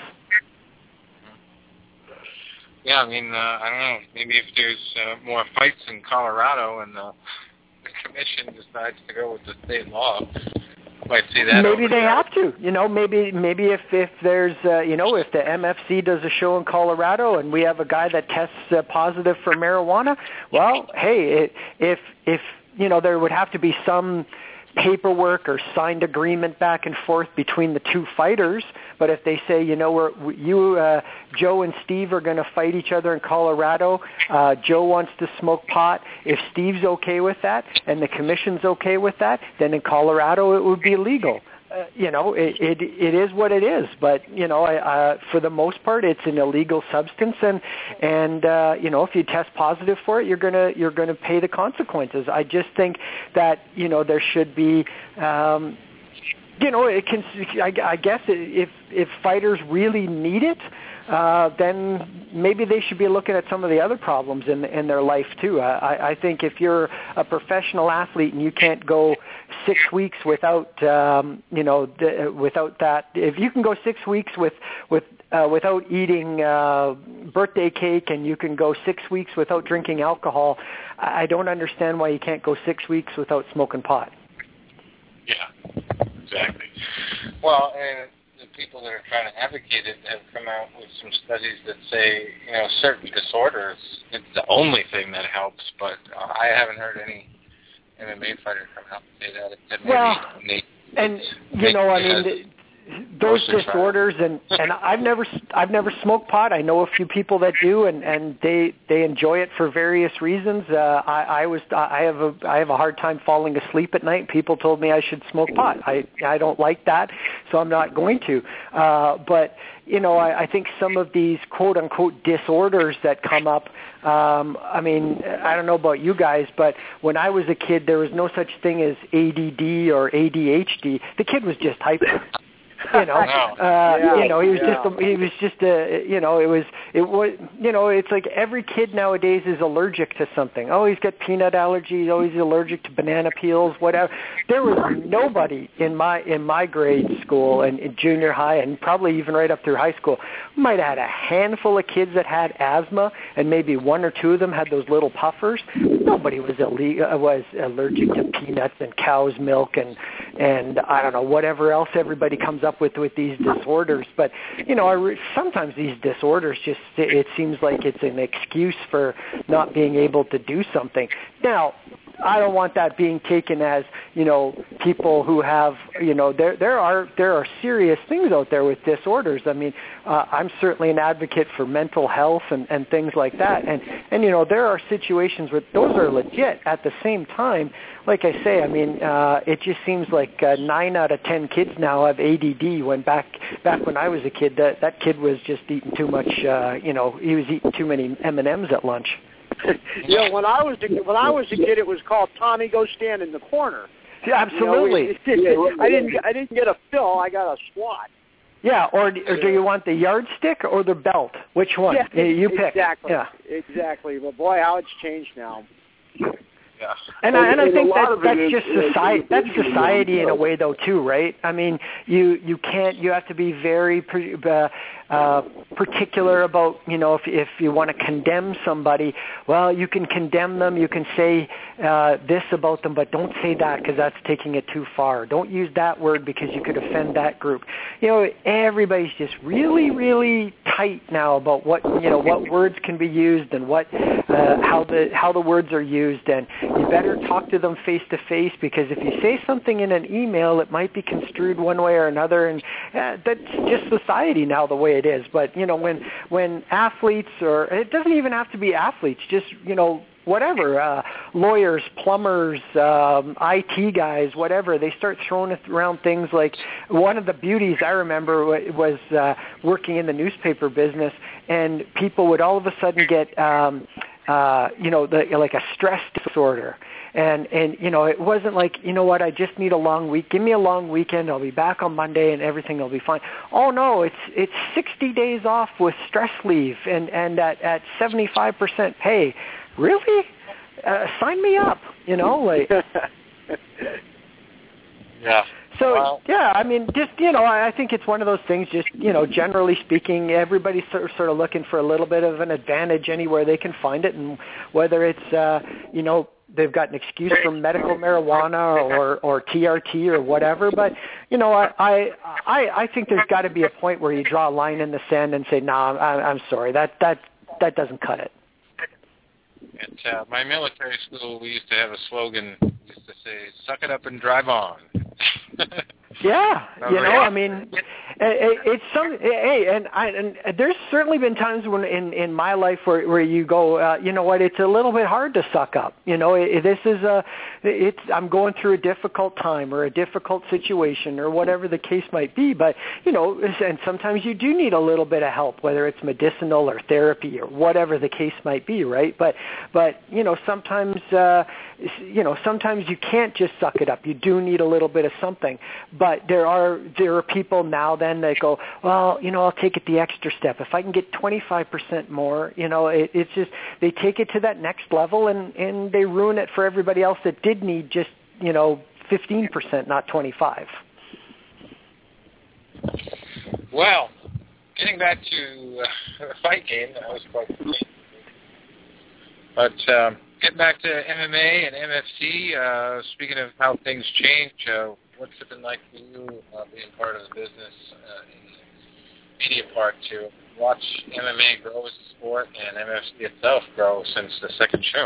Yeah, I mean, uh, I don't know. Maybe if there's uh, more fights in Colorado and uh, the commission decides to go with the state law, I might see that. Maybe they there. have to. You know, maybe maybe if if there's uh, you know, if the M F C does a show in Colorado and we have a guy that tests uh, positive for marijuana, well, hey, it, if if you know, there would have to be some paperwork or signed agreement back and forth between the two fighters. But if they say, you know, we're, you, uh, Joe and Steve are going to fight each other in Colorado, uh, Joe wants to smoke pot, if Steve's okay with that and the commission's okay with that, then in Colorado it would be legal. uh, you know, it, it it is what it is. But you know, I, uh, for the most part, it's an illegal substance, and and uh, you know, if you test positive for it, you're gonna you're gonna pay the consequences. I just think that you know there should be. Um, You know, it can. I, I guess if if fighters really need it, uh, then maybe they should be looking at some of the other problems in in their life too. I, I think if you're a professional athlete and you can't go six weeks without, um, you know, the, without that, if you can go six weeks with with uh, without eating uh, birthday cake and you can go six weeks without drinking alcohol, I don't understand why you can't go six weeks without smoking pot. Yeah. Exactly. Well, and the people that are trying to advocate it have come out with some studies that say, you know, certain disorders, it's the only thing that helps, but uh, I haven't heard any M M A fighter come out and say that. That maybe well, Nate, and, you know, I mean, the, those disorders, and, and I've never I've never smoked pot. I know a few people that do, and, and they they enjoy it for various reasons. Uh, I, I was I have a I have a hard time falling asleep at night. People told me I should smoke pot. I I don't like that, so I'm not going to. Uh, but you know, I, I think some of these quote unquote disorders that come up. Um, I mean, I don't know about you guys, but when I was a kid, there was no such thing as A D D or A D H D. The kid was just hyper. You know, uh, yeah, you know, he was yeah. just, a, he was just a, you know, it was, it was, you know, it's like every kid nowadays is allergic to something. Oh, he's got peanut allergies. Oh, he's allergic to banana peels, whatever. There was nobody in my, in my grade school and in junior high and probably even right up through high school, might have had a handful of kids that had asthma and maybe one or two of them had those little puffers. Nobody was, alle- was allergic to peanuts and cow's milk and, and I don't know, whatever else everybody comes up with with these disorders. But you know, I re- sometimes these disorders just, it seems like it's an excuse for not being able to do something. Now, I don't want that being taken as, you know, people who have, you know, there there are there are serious things out there with disorders. I mean, uh, I'm certainly an advocate for mental health and, and things like that. And, and, you know, there are situations where those are legit. At the same time, like I say, I mean, uh, it just seems like uh, nine out of ten kids now have A D D, when back back when I was a kid, that, that kid was just eating too much, uh, you know, he was eating too many M and M's at lunch. You know, when I was a, when I was a kid, it was called Tommy Go Stand in the Corner. Yeah, absolutely. You know, it, it, I didn't I didn't get a fill. I got a swat. Yeah, or, or do you want the yardstick or the belt? Which one? Yeah, you pick. Exactly. Yeah. Exactly. But boy, how it's changed now. Yeah. And I, and I And think a lot that of it that's is- just is- society. is- That's is- society in a is- way, though, too, right? I mean, you you can't. You have to be very per- uh, uh, particular about, you know, if if you want to condemn somebody. Well, you can condemn them. You can say uh, this about them, but don't say that because that's taking it too far. Don't use that word because you could offend that group. You know, everybody's just really, really tight now about what, you know, what words can be used and what uh, how the how the words are used, and you better talk to them face to face, because if you say something in an email, it might be construed one way or another, and uh, that's just society now the way it is. But you know, when when athletes, or it doesn't even have to be athletes, just, you know, whatever, uh, lawyers, plumbers, um, I T guys, whatever, they start throwing around things like, one of the beauties I remember was uh, working in the newspaper business, and people would all of a sudden get, um, uh, you know, the, like a stress disorder. And, and, you know, it wasn't like, you know what, I just need a long week. Give me a long weekend. I'll be back on Monday and everything will be fine. Oh, no, it's it's sixty days off with stress leave and, and at, at seventy-five percent pay. Really? Uh, sign me up, you know, like. Yeah. So, wow. yeah, I mean, just, you know, I, I think it's one of those things, just, you know, generally speaking, everybody's sort of, sort of looking for a little bit of an advantage anywhere they can find it, and whether it's, uh, you know, they've got an excuse for medical marijuana or, or T R T or whatever. But, you know, I I, I, I think there's got to be a point where you draw a line in the sand and say, no, nah, I'm, I'm sorry, that, that, that doesn't cut it. At uh, my military school, we used to have a slogan. We used to say, suck it up and drive on. Yeah, you know, I mean, it, it's some. Hey, and I, and there's certainly been times when in, in my life where, where you go, uh, you know what, it's a little bit hard to suck up. You know, it, this is a, it's, I'm going through a difficult time or a difficult situation or whatever the case might be. But, you know, and sometimes you do need a little bit of help, whether it's medicinal or therapy or whatever the case might be, right? But, but you know, sometimes, uh, you know, sometimes you can't just suck it up. You do need a little bit of something. But there are there are people now then that go, well, you know, I'll take it the extra step. If I can get twenty-five percent more, you know, it, it's just they take it to that next level and, and they ruin it for everybody else that did need just, you know, fifteen percent, not twenty-five. Well, getting back to uh, the fight game, that was quite cool. But um, getting back to M M A and M F C, uh, speaking of how things change, uh, what's it been like for you uh, being part of the business uh, in the media part to watch M M A grow as a sport and M F C itself grow since the second show?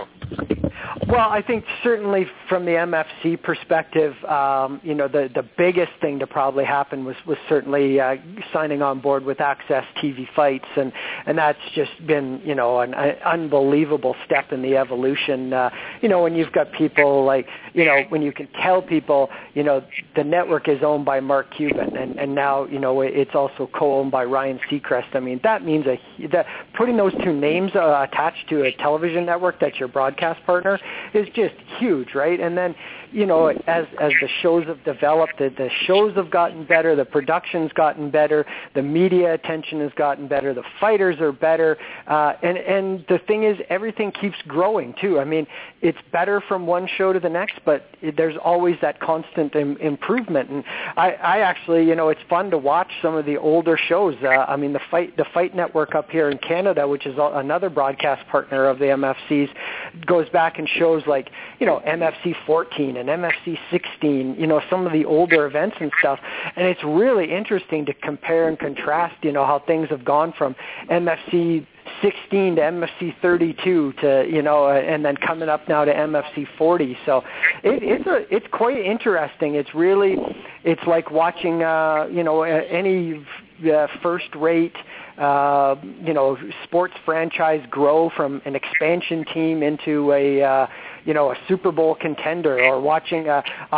Well, I think certainly from the M F C perspective, um, you know, the, the biggest thing to probably happen was, was certainly uh, signing on board with Access T V Fights, and, and that's just been, you know, an, an unbelievable step in the evolution. Uh, you know, when you've got people like, you know, when you can tell people, you know, the network is owned by Mark Cuban, and, and now, you know, it's also co-owned by Ryan Seacrest. I mean, that means a, that putting those two names uh, attached to a television network that's your broadcast partner is just huge, right? And then, you know, as as the shows have developed, the, the shows have gotten better, the production's gotten better, the media attention has gotten better, the fighters are better, uh, and, and the thing is, everything keeps growing, too. I mean, it's better from one show to the next, but it, there's always that constant im- improvement. And I, I actually, you know, it's fun to watch some of the older shows. Uh, I mean, the Fight the Fight Network up here in Canada, which is another broadcast partner of the M F Cs, goes back and shows like, you know, M F C fourteen and M F C sixteen, you know, some of the older events and stuff. And it's really interesting to compare and contrast, you know, how things have gone from M F C sixteen to M F C thirty-two to, you know, and then coming up now to M F C forty. So it, it's a, it's quite interesting. It's really, it's like watching, uh, you know, any uh, first-rate, uh, you know, sports franchise grow from an expansion team into a, uh, you know, a Super Bowl contender, or watching a, a,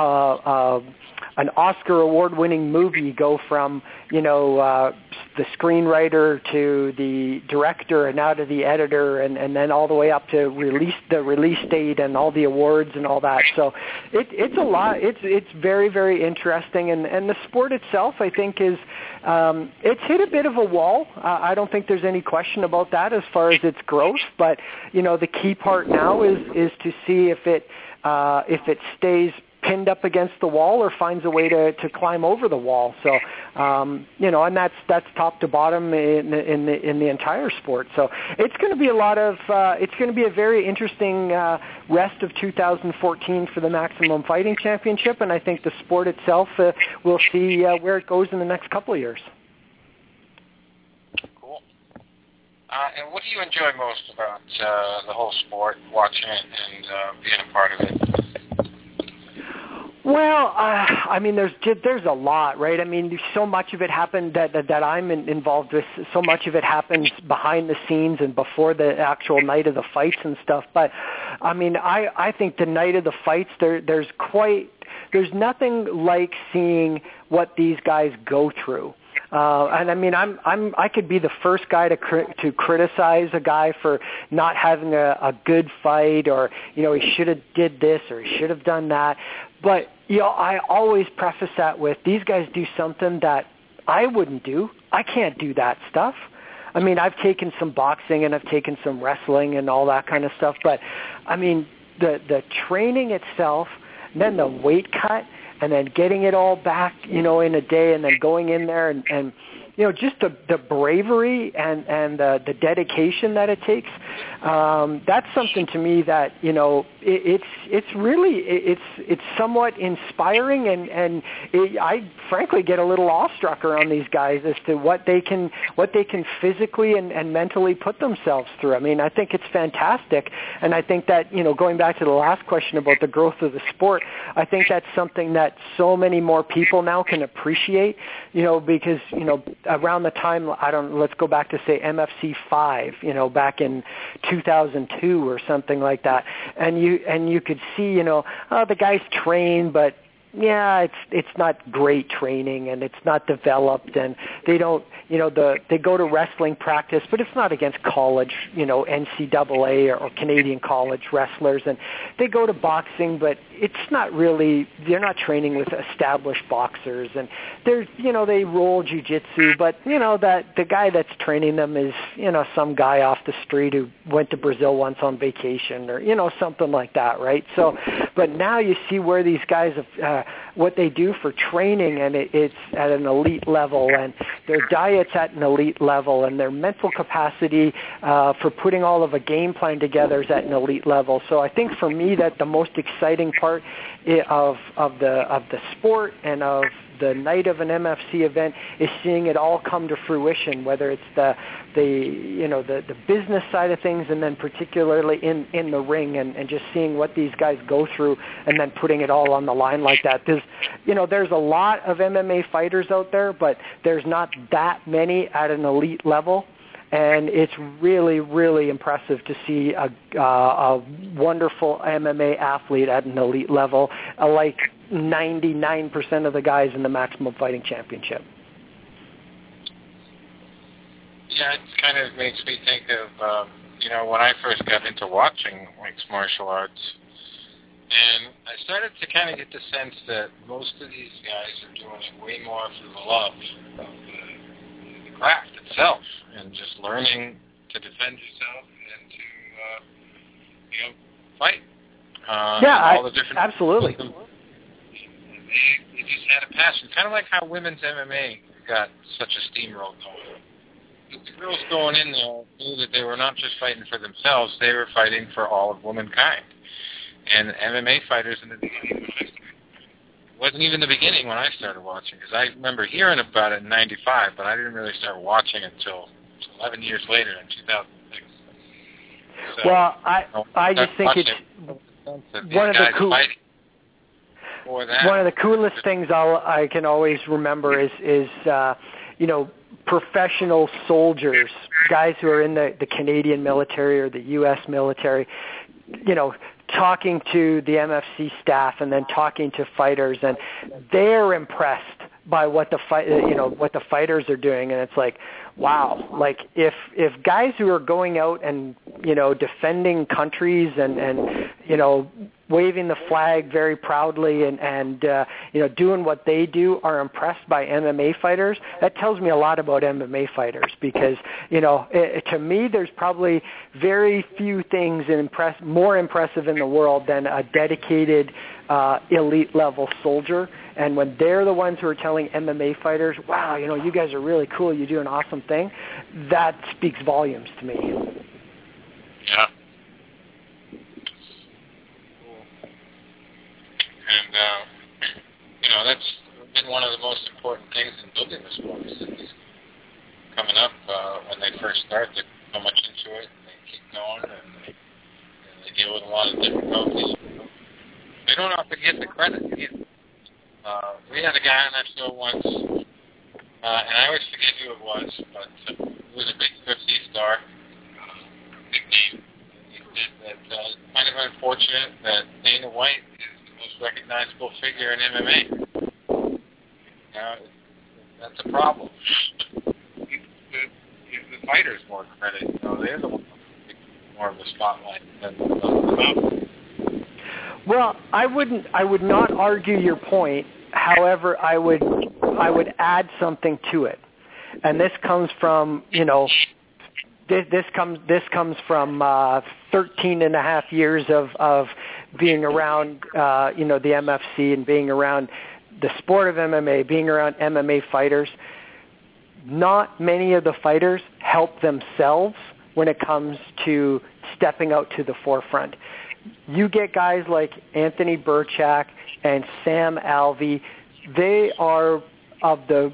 a an Oscar award-winning movie go from, you know, uh, the screenwriter to the director and now to the editor, and, and then all the way up to release the release date and all the awards and all that. So it, it's a lot. It's it's very, very interesting. And, and the sport itself, I think, is um, it's hit a bit of a wall. Uh, I don't think there's any question about that as far as its growth. But, you know, the key part now is, is to see if it uh, if it stays pinned up against the wall or finds a way to, to climb over the wall. So, um, you know, and that's that's top to bottom in, in the in the entire sport. So it's going to be a lot of uh, it's going to be a very interesting uh, rest of two thousand fourteen for the Maximum Fighting Championship, and I think the sport itself uh, will see uh, where it goes in the next couple of years. Cool. Uh, and what do you enjoy most about uh, the whole sport, watching it and uh, being a part of it? Well, uh, I mean, there's there's a lot, right? I mean, so much of it happened that that, that I'm in, involved with. So much of it happens behind the scenes and before the actual night of the fights and stuff. But I mean, I I think the night of the fights, there there's quite there's nothing like seeing what these guys go through. Uh, and I mean, I'm, I'm, I could be the first guy to cri- to criticize a guy for not having a, a good fight, or, you know, he should have did this or he should have done that. But, you know, I always preface that with, these guys do something that I wouldn't do. I can't do that stuff. I mean, I've taken some boxing and I've taken some wrestling and all that kind of stuff. But, I mean, the the training itself, and then the weight cut, and then getting it all back, you know, in a day, and then going in there and, and you know, just the, the bravery and, and the, the dedication that it takes. um, that's something to me that, you know, it, it's it's really, it, it's it's somewhat inspiring, and, and it, I frankly get a little awestruck around these guys as to what they can what they can physically and, and mentally put themselves through. I mean, I think it's fantastic, and I think that, you know, going back to the last question about the growth of the sport, I think that's something that so many more people now can appreciate, you know, because, you know, around the time, I don't, let's go back to say M F C five, you know, back in two thousand two or something like that, and you and you could see, you know, oh, the guy's trained, but yeah, it's it's not great training, and it's not developed, and they don't, you know, the they go to wrestling practice, but it's not against college, you know, N C double A or, or Canadian college wrestlers, and they go to boxing, but it's not really, they're not training with established boxers, and there's, you know, they roll jiu-jitsu, but, you know, that the guy that's training them is, you know, some guy off the street who went to Brazil once on vacation, or, you know, something like that, right? So, but now you see where these guys have, uh, what they do for training, and it, it's at an elite level, and their diet's at an elite level, and their mental capacity uh, for putting all of a game plan together is at an elite level. So I think for me that the most exciting part of of the of the sport and of the night of an M F C event is seeing it all come to fruition, whether it's the the you know the, the business side of things, and then particularly in, in the ring, and, and just seeing what these guys go through, and then putting it all on the line like that. There's you know there's a lot of M M A fighters out there, but there's not that many at an elite level. And it's really, really impressive to see a, uh, a wonderful M M A athlete at an elite level, uh, like ninety-nine percent of the guys in the Maximum Fighting Championship. Yeah, it kind of makes me think of, um, you know, when I first got into watching mixed martial arts, and I started to kind of get the sense that most of these guys are doing it way more for the love of the, the craft itself, and just learning to defend yourself and to, uh, you know, fight. Uh, yeah, I, all the different absolutely. They, they just had a passion, kind of like how women's M M A got such a steamroll going. The girls going in there knew that they were not just fighting for themselves, they were fighting for all of womankind. And M M A fighters in the beginning, it wasn't even the beginning when I started watching, because I remember hearing about it in ninety-five, but I didn't really start watching until eleven years later in two thousand six. So, well, I I just think it's one of the cool. One of the coolest things I'll, I can always remember is is uh, you know professional soldiers, guys who are in the, the Canadian military or the U S military, you know, talking to the M F C staff and then talking to fighters, and they're impressed by what the fight, you know, what the fighters are doing, and it's like, wow, like if if guys who are going out and, you know, defending countries and and you know waving the flag very proudly and and uh, you know doing what they do are impressed by M M A fighters, that tells me a lot about M M A fighters, because, you know, it, to me there's probably very few things impress more impressive in the world than a dedicated uh, elite level soldier. And when they're the ones who are telling M M A fighters, wow, you know, you guys are really cool, you do an awesome thing, that speaks volumes to me. Yeah. Cool. And, uh, you know, that's been one of the most important things in building the sport, is that these coming up, uh, when they first start, they put so much into it, and they keep going, and they, and they deal with a lot of difficulties. They don't have to get the credit either. Uh, we had a guy on that show once, uh, and I always forget who it was, but uh, he was a big U F C star, uh, big name. He said that uh, it's kind of unfortunate that Dana White is the most recognizable figure in M M A. Now, that's a problem. Give the fighters more credit. You know, they're the ones who get more of the spotlight than the mountain. Well, I wouldn't. I would not argue your point. However, I would. I would add something to it, and this comes from you know. This, this comes. This comes from uh, thirteen and a half years of of being around. Uh, you know, the M F C and being around the sport of M M A, being around M M A fighters. Not many of the fighters help themselves when it comes to stepping out to the forefront. You get guys like Anthony Burchak and Sam Alvey. They are of the,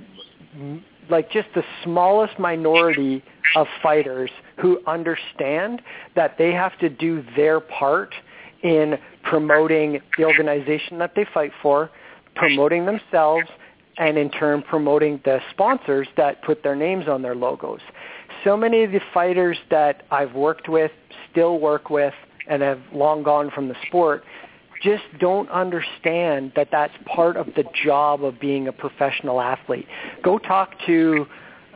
like just the smallest minority of fighters who understand that they have to do their part in promoting the organization that they fight for, promoting themselves, and in turn promoting the sponsors that put their names on their logos. So many of the fighters that I've worked with, still work with, and have long gone from the sport just don't understand that that's part of the job of being a professional athlete. Go talk to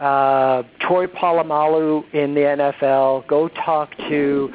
uh, Troy Polamalu in the N F L. Go talk to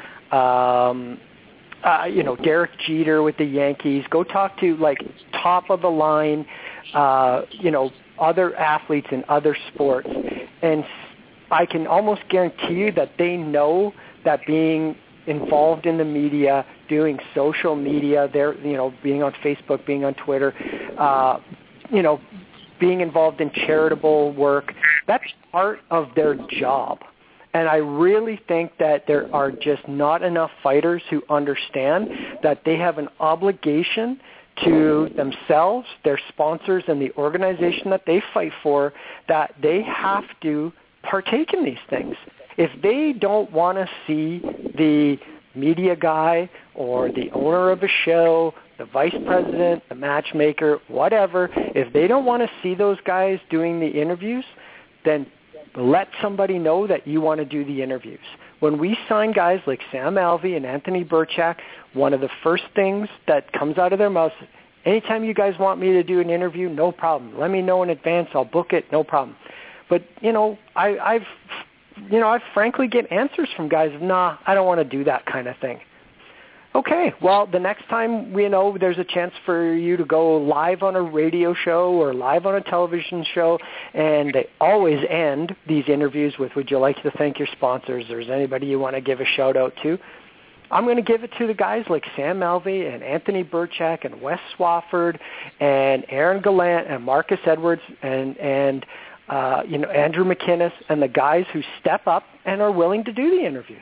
um, uh, you know Derek Jeter with the Yankees. Go talk to like top of the line uh, you know other athletes in other sports, and I can almost guarantee you that they know that being involved in the media, doing social media, they're, you know, being on Facebook, being on Twitter, uh, you know, being involved in charitable work, that's part of their job. And I really think that there are just not enough fighters who understand that they have an obligation to themselves, their sponsors, and the organization that they fight for, that they have to partake in these things. If they don't want to see the media guy or the owner of a show, the vice president, the matchmaker, whatever, if they don't want to see those guys doing the interviews, then let somebody know that you want to do the interviews. When we sign guys like Sam Alvey and Anthony Burchak, one of the first things that comes out of their mouths, anytime you guys want me to do an interview, no problem. Let me know in advance. I'll book it. No problem. But, you know, I, I've... You know, I frankly get answers from guys, nah, I don't want to do that kind of thing. Okay, well, the next time, you know, there's a chance for you to go live on a radio show or live on a television show, and they always end these interviews with, would you like to thank your sponsors, or is anybody you want to give a shout-out to? I'm going to give it to the guys like Sam Alvey and Anthony Burchak and Wes Swafford and Aaron Gallant and Marcus Edwards and, and Uh, you know, Andrew McInnes, and the guys who step up and are willing to do the interviews.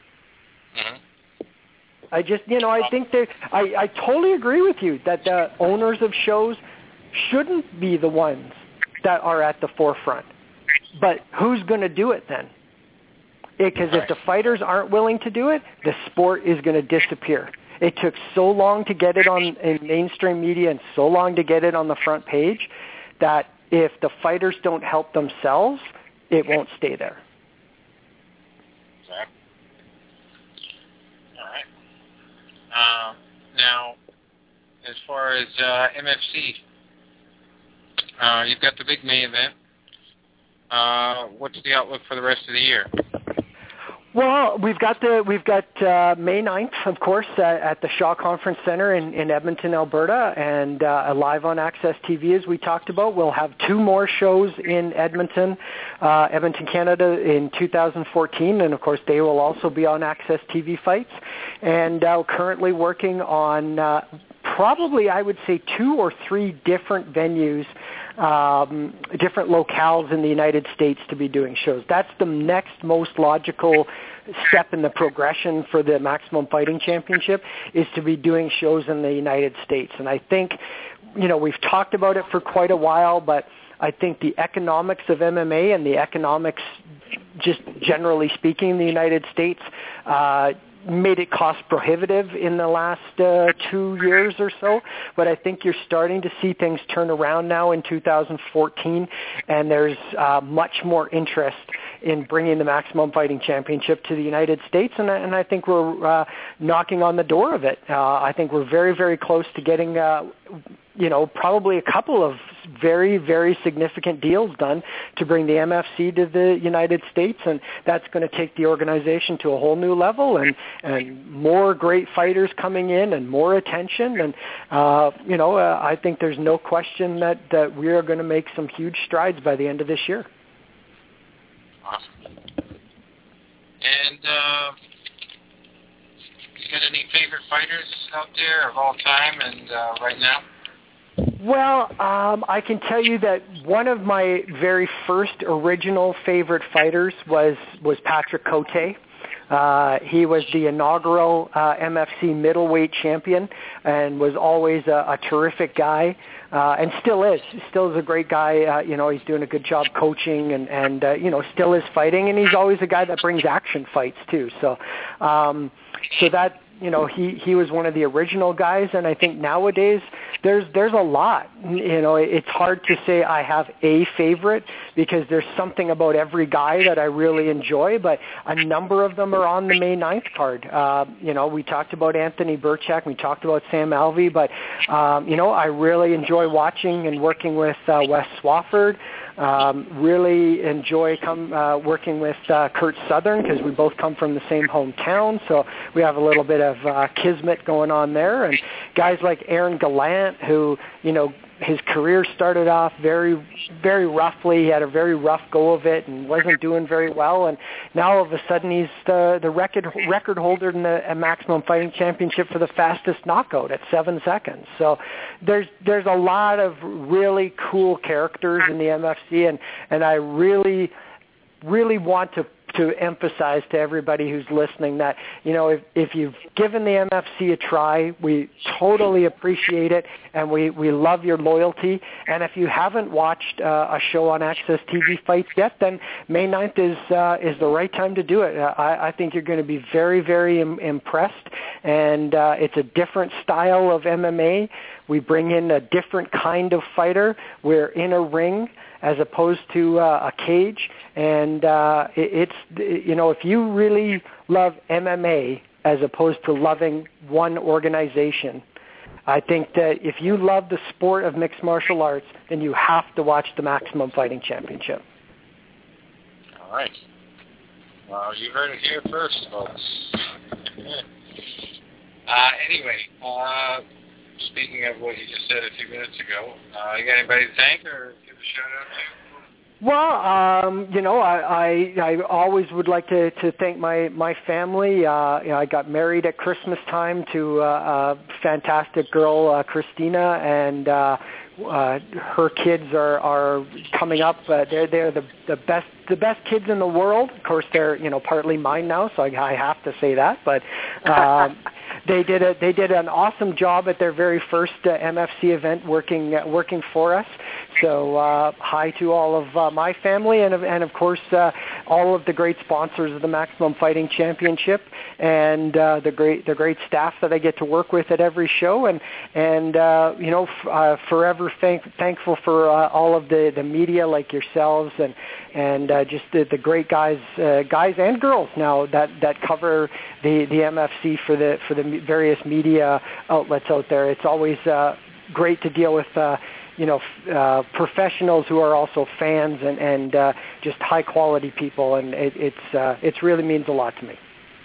Mm-hmm. I just, you know, I think that I, I totally agree with you that the owners of shows shouldn't be the ones that are at the forefront. But who's going to do it then? Because if the fighters aren't willing to do it, the sport is going to disappear. It took so long to get it on in mainstream media and so long to get it on the front page that if the fighters don't help themselves, it won't stay there. Exactly. All right. Uh, now, as far as uh, M F C, uh, you've got the big May event. Uh, what's the outlook for the rest of the year? Well, we've got the we've got uh, May ninth, of course, uh, at the Shaw Conference Center in, in Edmonton, Alberta, and uh, live on Access T V, as we talked about. We'll have two more shows in Edmonton, uh, Edmonton, Canada, in two thousand fourteen, and of course, they will also be on Access T V Fights. And uh, currently working on uh, probably, I would say, two or three different venues. Um, different locales in the United States to be doing shows. That's the next most logical step in the progression for the Maximum Fighting Championship, is to be doing shows in the United States. And I think, you know, we've talked about it for quite a while, but I think the economics of M M A and the economics, just generally speaking, in the United States, uh, made it cost prohibitive in the last uh, two years or so, but I think you're starting to see things turn around now in two thousand fourteen, and there's uh, much more interest in bringing the Maximum Fighting Championship to the United States, and, and I think we're uh, knocking on the door of it. Uh, I think we're very, very close to getting, uh, you know, probably a couple of very, very significant deals done to bring the M F C to the United States, and that's going to take the organization to a whole new level, and, and more great fighters coming in and more attention, and, uh, you know, uh, I think there's no question that, that we are going to make some huge strides by the end of this year. Awesome. And uh, you got any favorite fighters out there of all time and uh, right now? Well, um, I can tell you that one of my very first original favorite fighters was, was Patrick Cote. Uh, he was the inaugural uh, M F C middleweight champion and was always a, a terrific guy. Uh, and still is. Still is a great guy. Uh, you know, he's doing a good job coaching and, and uh, you know, still is fighting. And he's always a guy that brings action fights, too. So, um, so that, you know, he, he was one of the original guys. And I think nowadays there's there's a lot. You know, it's hard to say I have a favorite because there's something about every guy that I really enjoy. But a number of them are on the May ninth card. Uh, you know, we talked about Anthony Birchak. We talked about Sam Alvey. But, um, you know, I really enjoy watching and working with uh, Wes Swafford. Um, really enjoy come, uh, working with uh, Kurt Southern because we both come from the same hometown, so we have a little bit of uh, kismet going on there. And guys like Aaron Gallant, who, you know, his career started off very, very roughly. He had a very rough go of it and wasn't doing very well. And now all of a sudden he's the, the record record holder in the Maximum Fighting Championship for the fastest knockout at seven seconds. So there's there's a lot of really cool characters in the M F C, and, and I really, really want to to emphasize to everybody who's listening that, you know, if, if you've given the M F C a try, we totally appreciate it, and we, we love your loyalty. And if you haven't watched uh, a show on Access T V Fights yet, then May ninth is uh, is the right time to do it. Uh, I, I think you're going to be very, very im- impressed, and uh, it's a different style of M M A. We bring in a different kind of fighter. We're in a ring as opposed to uh, a cage. And uh, it, it's, you know, if you really love M M A as opposed to loving one organization, I think that if you love the sport of mixed martial arts, then you have to watch the Maximum Fighting Championship. All right. Well, you heard it here first, folks. uh, anyway, uh, speaking of what you just said a few minutes ago, uh, you got anybody to thank or give a shout out to? Well, um, you know, I, I I always would like to, to thank my my family. Uh, you know, I got married at Christmas time to uh, a fantastic girl, uh, Christina, and uh, uh, her kids are, are coming up. Uh, they're they're the the best the best kids in the world. Of course, they're you know partly mine now, so I, I have to say that. But um, they did a they did an awesome job at their very first uh, M F C event, working uh, working for us. So uh, hi to all of uh, my family, and and of course uh, all of the great sponsors of the Maximum Fighting Championship, and uh, the great the great staff that I get to work with at every show, and and uh, you know f- uh, forever thank- thankful for uh, all of the, the media like yourselves, and and uh, just the, the great guys uh, guys and girls now that, that cover the, the M F C for the for the various media outlets out there. It's always uh, great to deal with. Uh, you know, uh, professionals who are also fans and, and uh, just high-quality people, and it, it's uh, it really means a lot to me.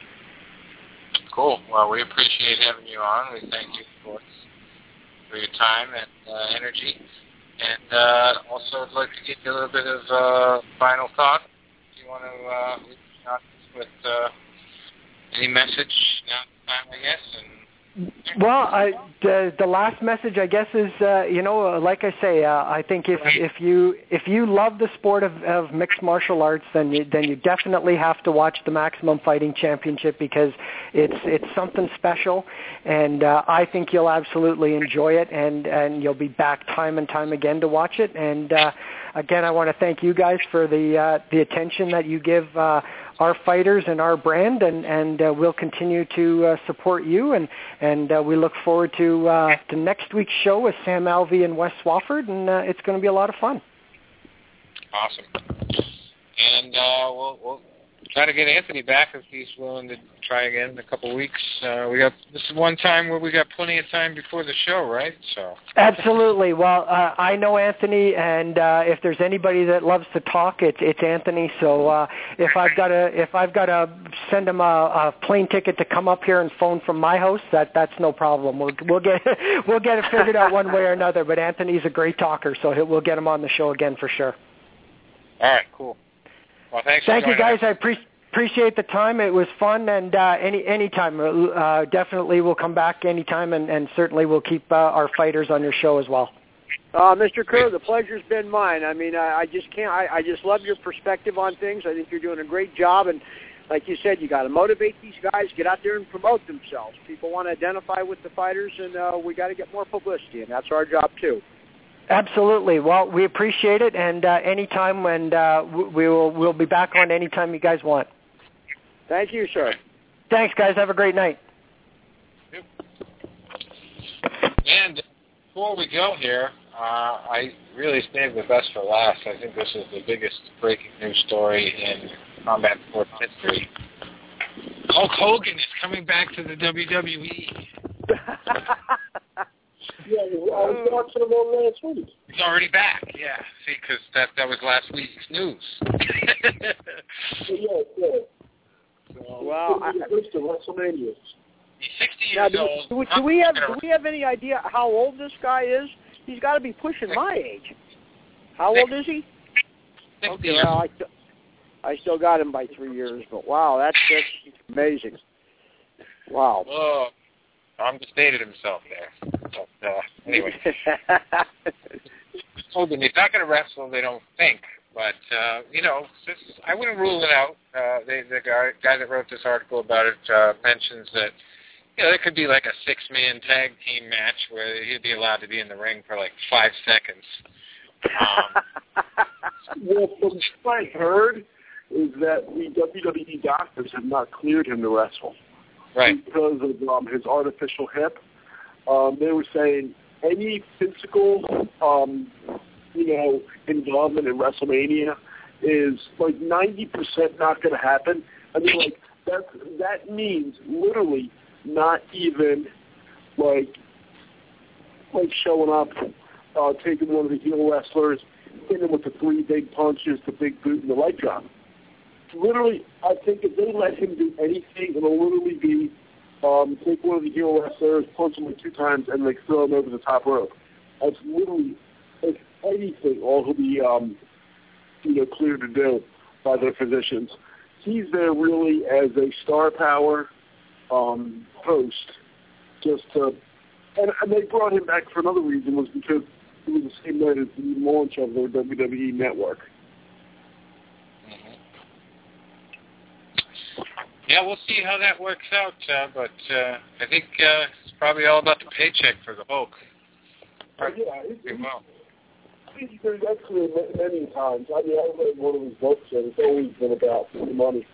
Cool. Well, we appreciate having you on. We thank you for, for your time and uh, energy. And uh, also, I'd like to give you a little bit of uh, final thought. If you want to uh, leave us with uh, any message now, time, I guess, and Well, I, the the last message, I guess, is uh, you know, like I say, uh, I think if if you if you love the sport of, of mixed martial arts, then you then you definitely have to watch the Maximum Fighting Championship because it's it's something special, and uh, I think you'll absolutely enjoy it, and, and you'll be back time and time again to watch it. And uh, again, I want to thank you guys for the uh, the attention that you give Uh, our fighters and our brand, and, and uh, we'll continue to uh, support you, and, and uh, we look forward to uh, to next week's show with Sam Alvey and Wes Swafford, and uh, it's going to be a lot of fun. Awesome. And uh, we'll, we'll try to get Anthony back if he's willing to try again in a couple of weeks. Uh, we got this is one time where we got plenty of time before the show, right? So absolutely. Well, uh, I know Anthony, and uh, if there's anybody that loves to talk, it's it's Anthony. So uh, if I've got to if I've got to send him a, a plane ticket to come up here and phone from my house, that that's no problem. We'll we'll get we'll get it figured out one way or another. But Anthony's a great talker, so we'll get him on the show again for sure. All right, cool. Well, thanks. Thank for you, guys. us. I appreciate. Appreciate the time. It was fun, and uh, any any time, uh, definitely we'll come back anytime, and, and certainly we'll keep uh, our fighters on your show as well. Uh, Mister Kerr, the pleasure's been mine. I mean, I, I just can't. I, I just love your perspective on things. I think you're doing a great job, and like you said, you got to motivate these guys, get out there and promote themselves. People want to identify with the fighters, and uh, we got to get more publicity, and that's our job too. Absolutely. Well, we appreciate it, and uh, anytime, and uh, we will we'll be back on anytime you guys want. Thank you, sir. Thanks, guys. Have a great night. Yep. And before we go here, uh, I really saved the best for last. I think this is the biggest breaking news story in combat sports history. Hulk Hogan is coming back to the W W E. Yeah, I was watching him on last week. He's already back, yeah. See, because that, that was last week's news. yeah, yeah. So, wow. I, close to WrestleMania. He's sixty now, years do, old. Do, do we have do we have any idea how old this guy is? He's got to be pushing my age. How old is he? Okay, well, I, st- I still got him by three years, but wow, that's, that's amazing. Wow. Oh, understated himself there. But, uh, anyway. Hogan, he's not going to wrestle, they don't think. But, uh, you know, this, I wouldn't rule it out. Uh, they, the guy, guy that wrote this article about it uh, mentions that, you know, there could be like a six-man tag team match where he'd be allowed to be in the ring for like five seconds. Um, well, from what I heard is that the W W E doctors have not cleared him to wrestle. Right. Because of um, his artificial hip. Um, they were saying any physical, um, you know, involvement in WrestleMania is like ninety percent not going to happen. I mean, like, that, that means literally not even, like, like showing up, uh, taking one of the heel wrestlers, hitting him with the three big punches, the big boot, and the leg drop. Literally, I think if they let him do anything, it'll literally be um, take one of the heel wrestlers, punch him like two times, and like throw him over the top rope. That's literally, if anything, all he'll be, um, you know, cleared to do by their physicians. He's there really as a star power um, host, just to, and, and they brought him back for another reason, was because it was the same night as the launch of their W W E network. Yeah, we'll see how that works out, uh, but uh, I think uh, it's probably all about the paycheck for the Hulk. Uh, yeah, it's, it's, well. He's been excellent many times. I mean, I read one of his books, and it's always been about the money.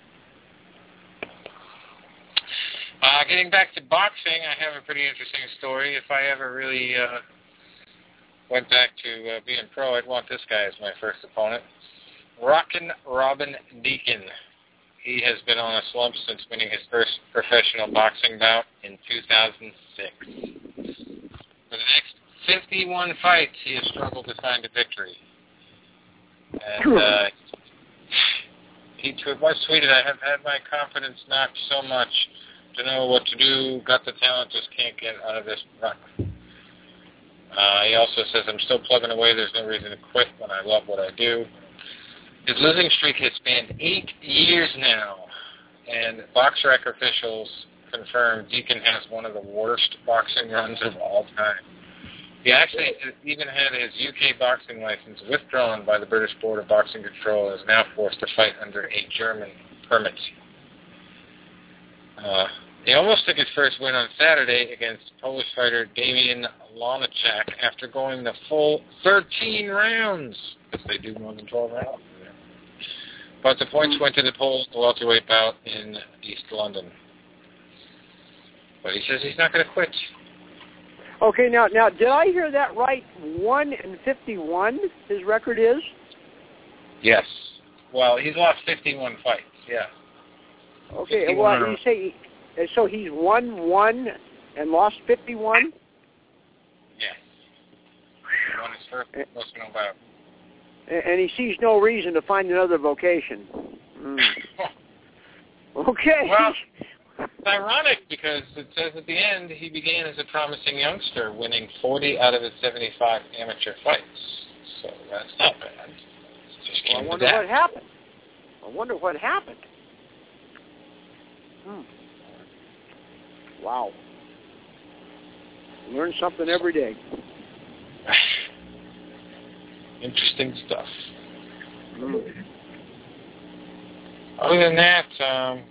Uh, getting back to boxing, I have a pretty interesting story. If I ever really uh, went back to uh, being pro, I'd want this guy as my first opponent. Rockin' Robin Deacon. He has been on a slump since winning his first professional boxing bout in two thousand six. For the next fifty-one fights, he has struggled to find a victory. And uh, he was tweeted, I have had my confidence knocked so much to know what to do, got the talent, just can't get out of this rut. Uh, he also says, I'm still plugging away, there's no reason to quit when I love what I do. His losing streak has spanned eight years now, and BoxRec officials confirm Deacon has one of the worst boxing runs of all time. He actually even had his U K boxing license withdrawn by the British Board of Boxing Control and is now forced to fight under a German permit. Uh, he almost took his first win on Saturday against Polish fighter Damian Lonachak after going the full thirteen rounds, because they do more than twelve rounds. But the points went to the Polish welterweight bout in East London. But he says he's not going to quit. Okay, now, now, did I hear that right? One and fifty-one, his record is. Yes. Well, he's lost fifty-one fights. Yeah. Okay. Well, you say so he's won one and lost fifty-one. Yeah. He won his first professional bout. And he sees no reason to find another vocation. Mm. Okay. Well, it's ironic because it says at the end he began as a promising youngster, winning forty out of his seventy-five amateur fights. So that's not bad. Just well, I came wonder to that. what happened. I wonder what happened. Hmm. Wow. Learn something every day. Interesting stuff. Mm. other than that, um,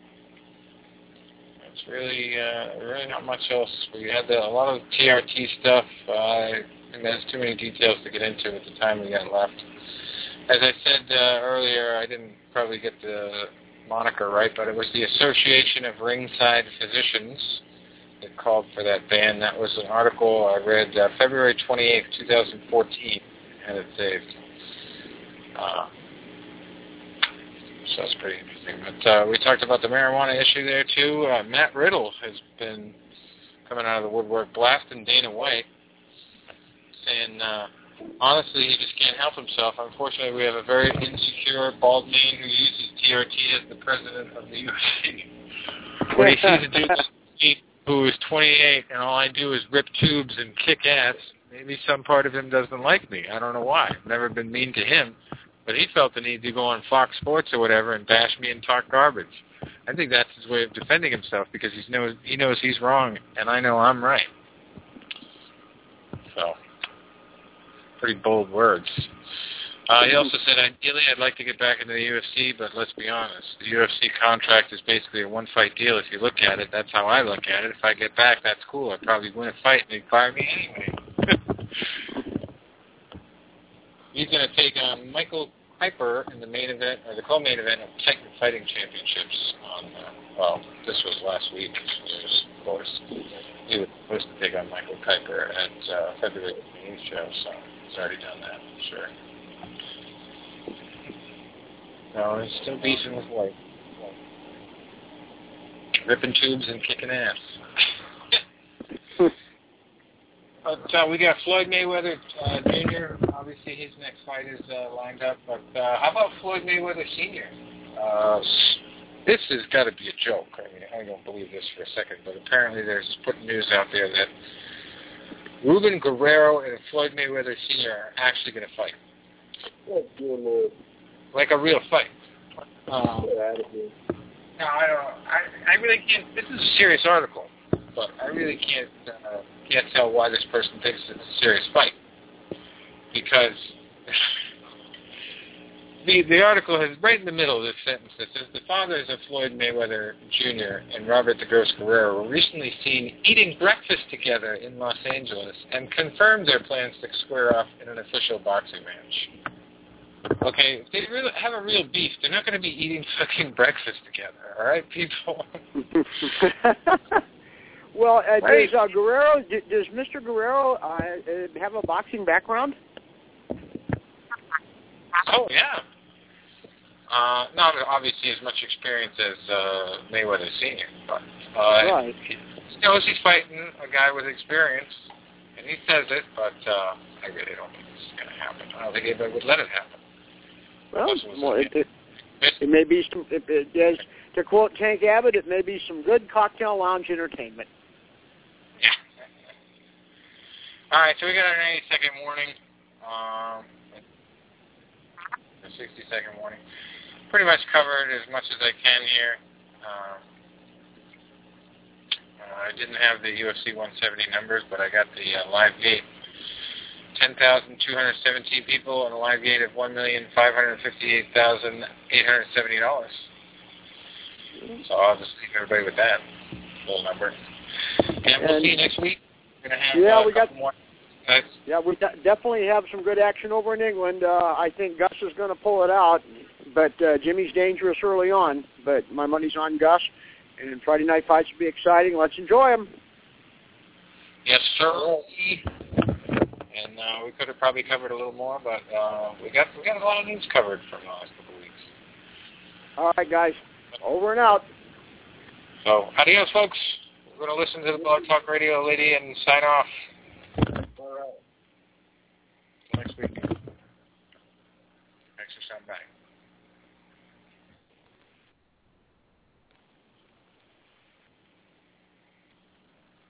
it's really uh, really not much else. We had the, a lot of T R T stuff. Uh, I think there's too many details to get into at the time we got left. As I said uh, earlier, I didn't probably get the moniker right, but it was the Association of Ringside Physicians that called for that ban. That was an article I read uh, February twenty-eighth, twenty fourteen, and it saved. Uh, so that's pretty interesting. But uh, we talked about the marijuana issue there, too. Uh, Matt Riddle has been coming out of the woodwork, blasting Dana White, saying, uh, honestly, he just can't help himself. Unfortunately, we have a very insecure, bald man who uses T R T as the president of the U F C. When he sees a dude like me who is twenty-eight and all I do is rip tubes and kick ass, maybe some part of him doesn't like me. I don't know why. I've never been mean to him. But he felt the need to go on Fox Sports or whatever and bash me and talk garbage. I think that's his way of defending himself because he knows he knows he's wrong and I know I'm right. So, pretty bold words. Uh, he also said, ideally, I'd like to get back into the U F C, but let's be honest. The U F C contract is basically a one-fight deal. If you look at it, that's how I look at it. If I get back, that's cool. I'd probably win a fight and they'd fire me anyway. He's going to take on Michael Piper in the main event, or the co-main event of Titan Fighting Championships on, uh, well, this was last week, news, of course. He was supposed to take on Michael Piper at uh, February eighteenth show, so he's already done that, sure. No, he's still beefing with White. Ripping tubes and kicking ass. But uh, we got Floyd Mayweather uh, Junior Obviously, his next fight is uh, lined up. But uh, how about Floyd Mayweather Senior? Uh, this has got to be a joke. I mean, I don't believe this for a second, but apparently there's putting news out there that Ruben Guerrero and Floyd Mayweather Senior are actually going to fight. Like a real fight. Um, no, I don't. I I really can't. This is a serious article, but I really can't uh, can't tell why this person thinks it's a serious fight. Because the the article has right in the middle of this sentence that says the fathers of Floyd Mayweather Junior and Robert the Gross Guerrero were recently seen eating breakfast together in Los Angeles and confirmed their plans to square off in an official boxing match. Okay, if they really have a real beef, they're not going to be eating fucking breakfast together, all right, people? Well, uh, right. does uh, Guerrero, does Mister Guerrero uh, have a boxing background? Oh, yeah. Uh, not obviously as much experience as uh, Mayweather Senior, but uh, right. he knows he's fighting a guy with experience, and he says it, but uh, I really don't think this is going to happen. I don't think anybody would let it happen. Well, well it, it, it may be some, it, it, as to quote Tank Abbott, it may be some good cocktail lounge entertainment. Yeah. All right, so we got our ninety-second warning, um, a sixty-second warning. Pretty much covered as much as I can here. Uh, uh, I didn't have the U F C one seventy numbers, but I got the uh, live gate. ten thousand two hundred seventeen people and a live gate of one million five hundred fifty-eight thousand eight hundred seventy dollars. So I'll just leave everybody with that little number. And we'll see you next week. We're going to have yeah, uh, we a couple got, more. Nice. Yeah, we de- definitely have some good action over in England. Uh, I think Gus is going to pull it out, but uh, Jimmy's dangerous early on. But my money's on Gus, and Friday night fights will be exciting. Let's enjoy them. Yes, sir. And uh, we could have probably covered a little more, but uh, we got we got a lot of news covered from the last couple of weeks. All right, guys. Over and out. So, adios, folks. We're going to listen to the Blog Talk Radio lady and sign off. All right. Next week. Thanks for stopping by.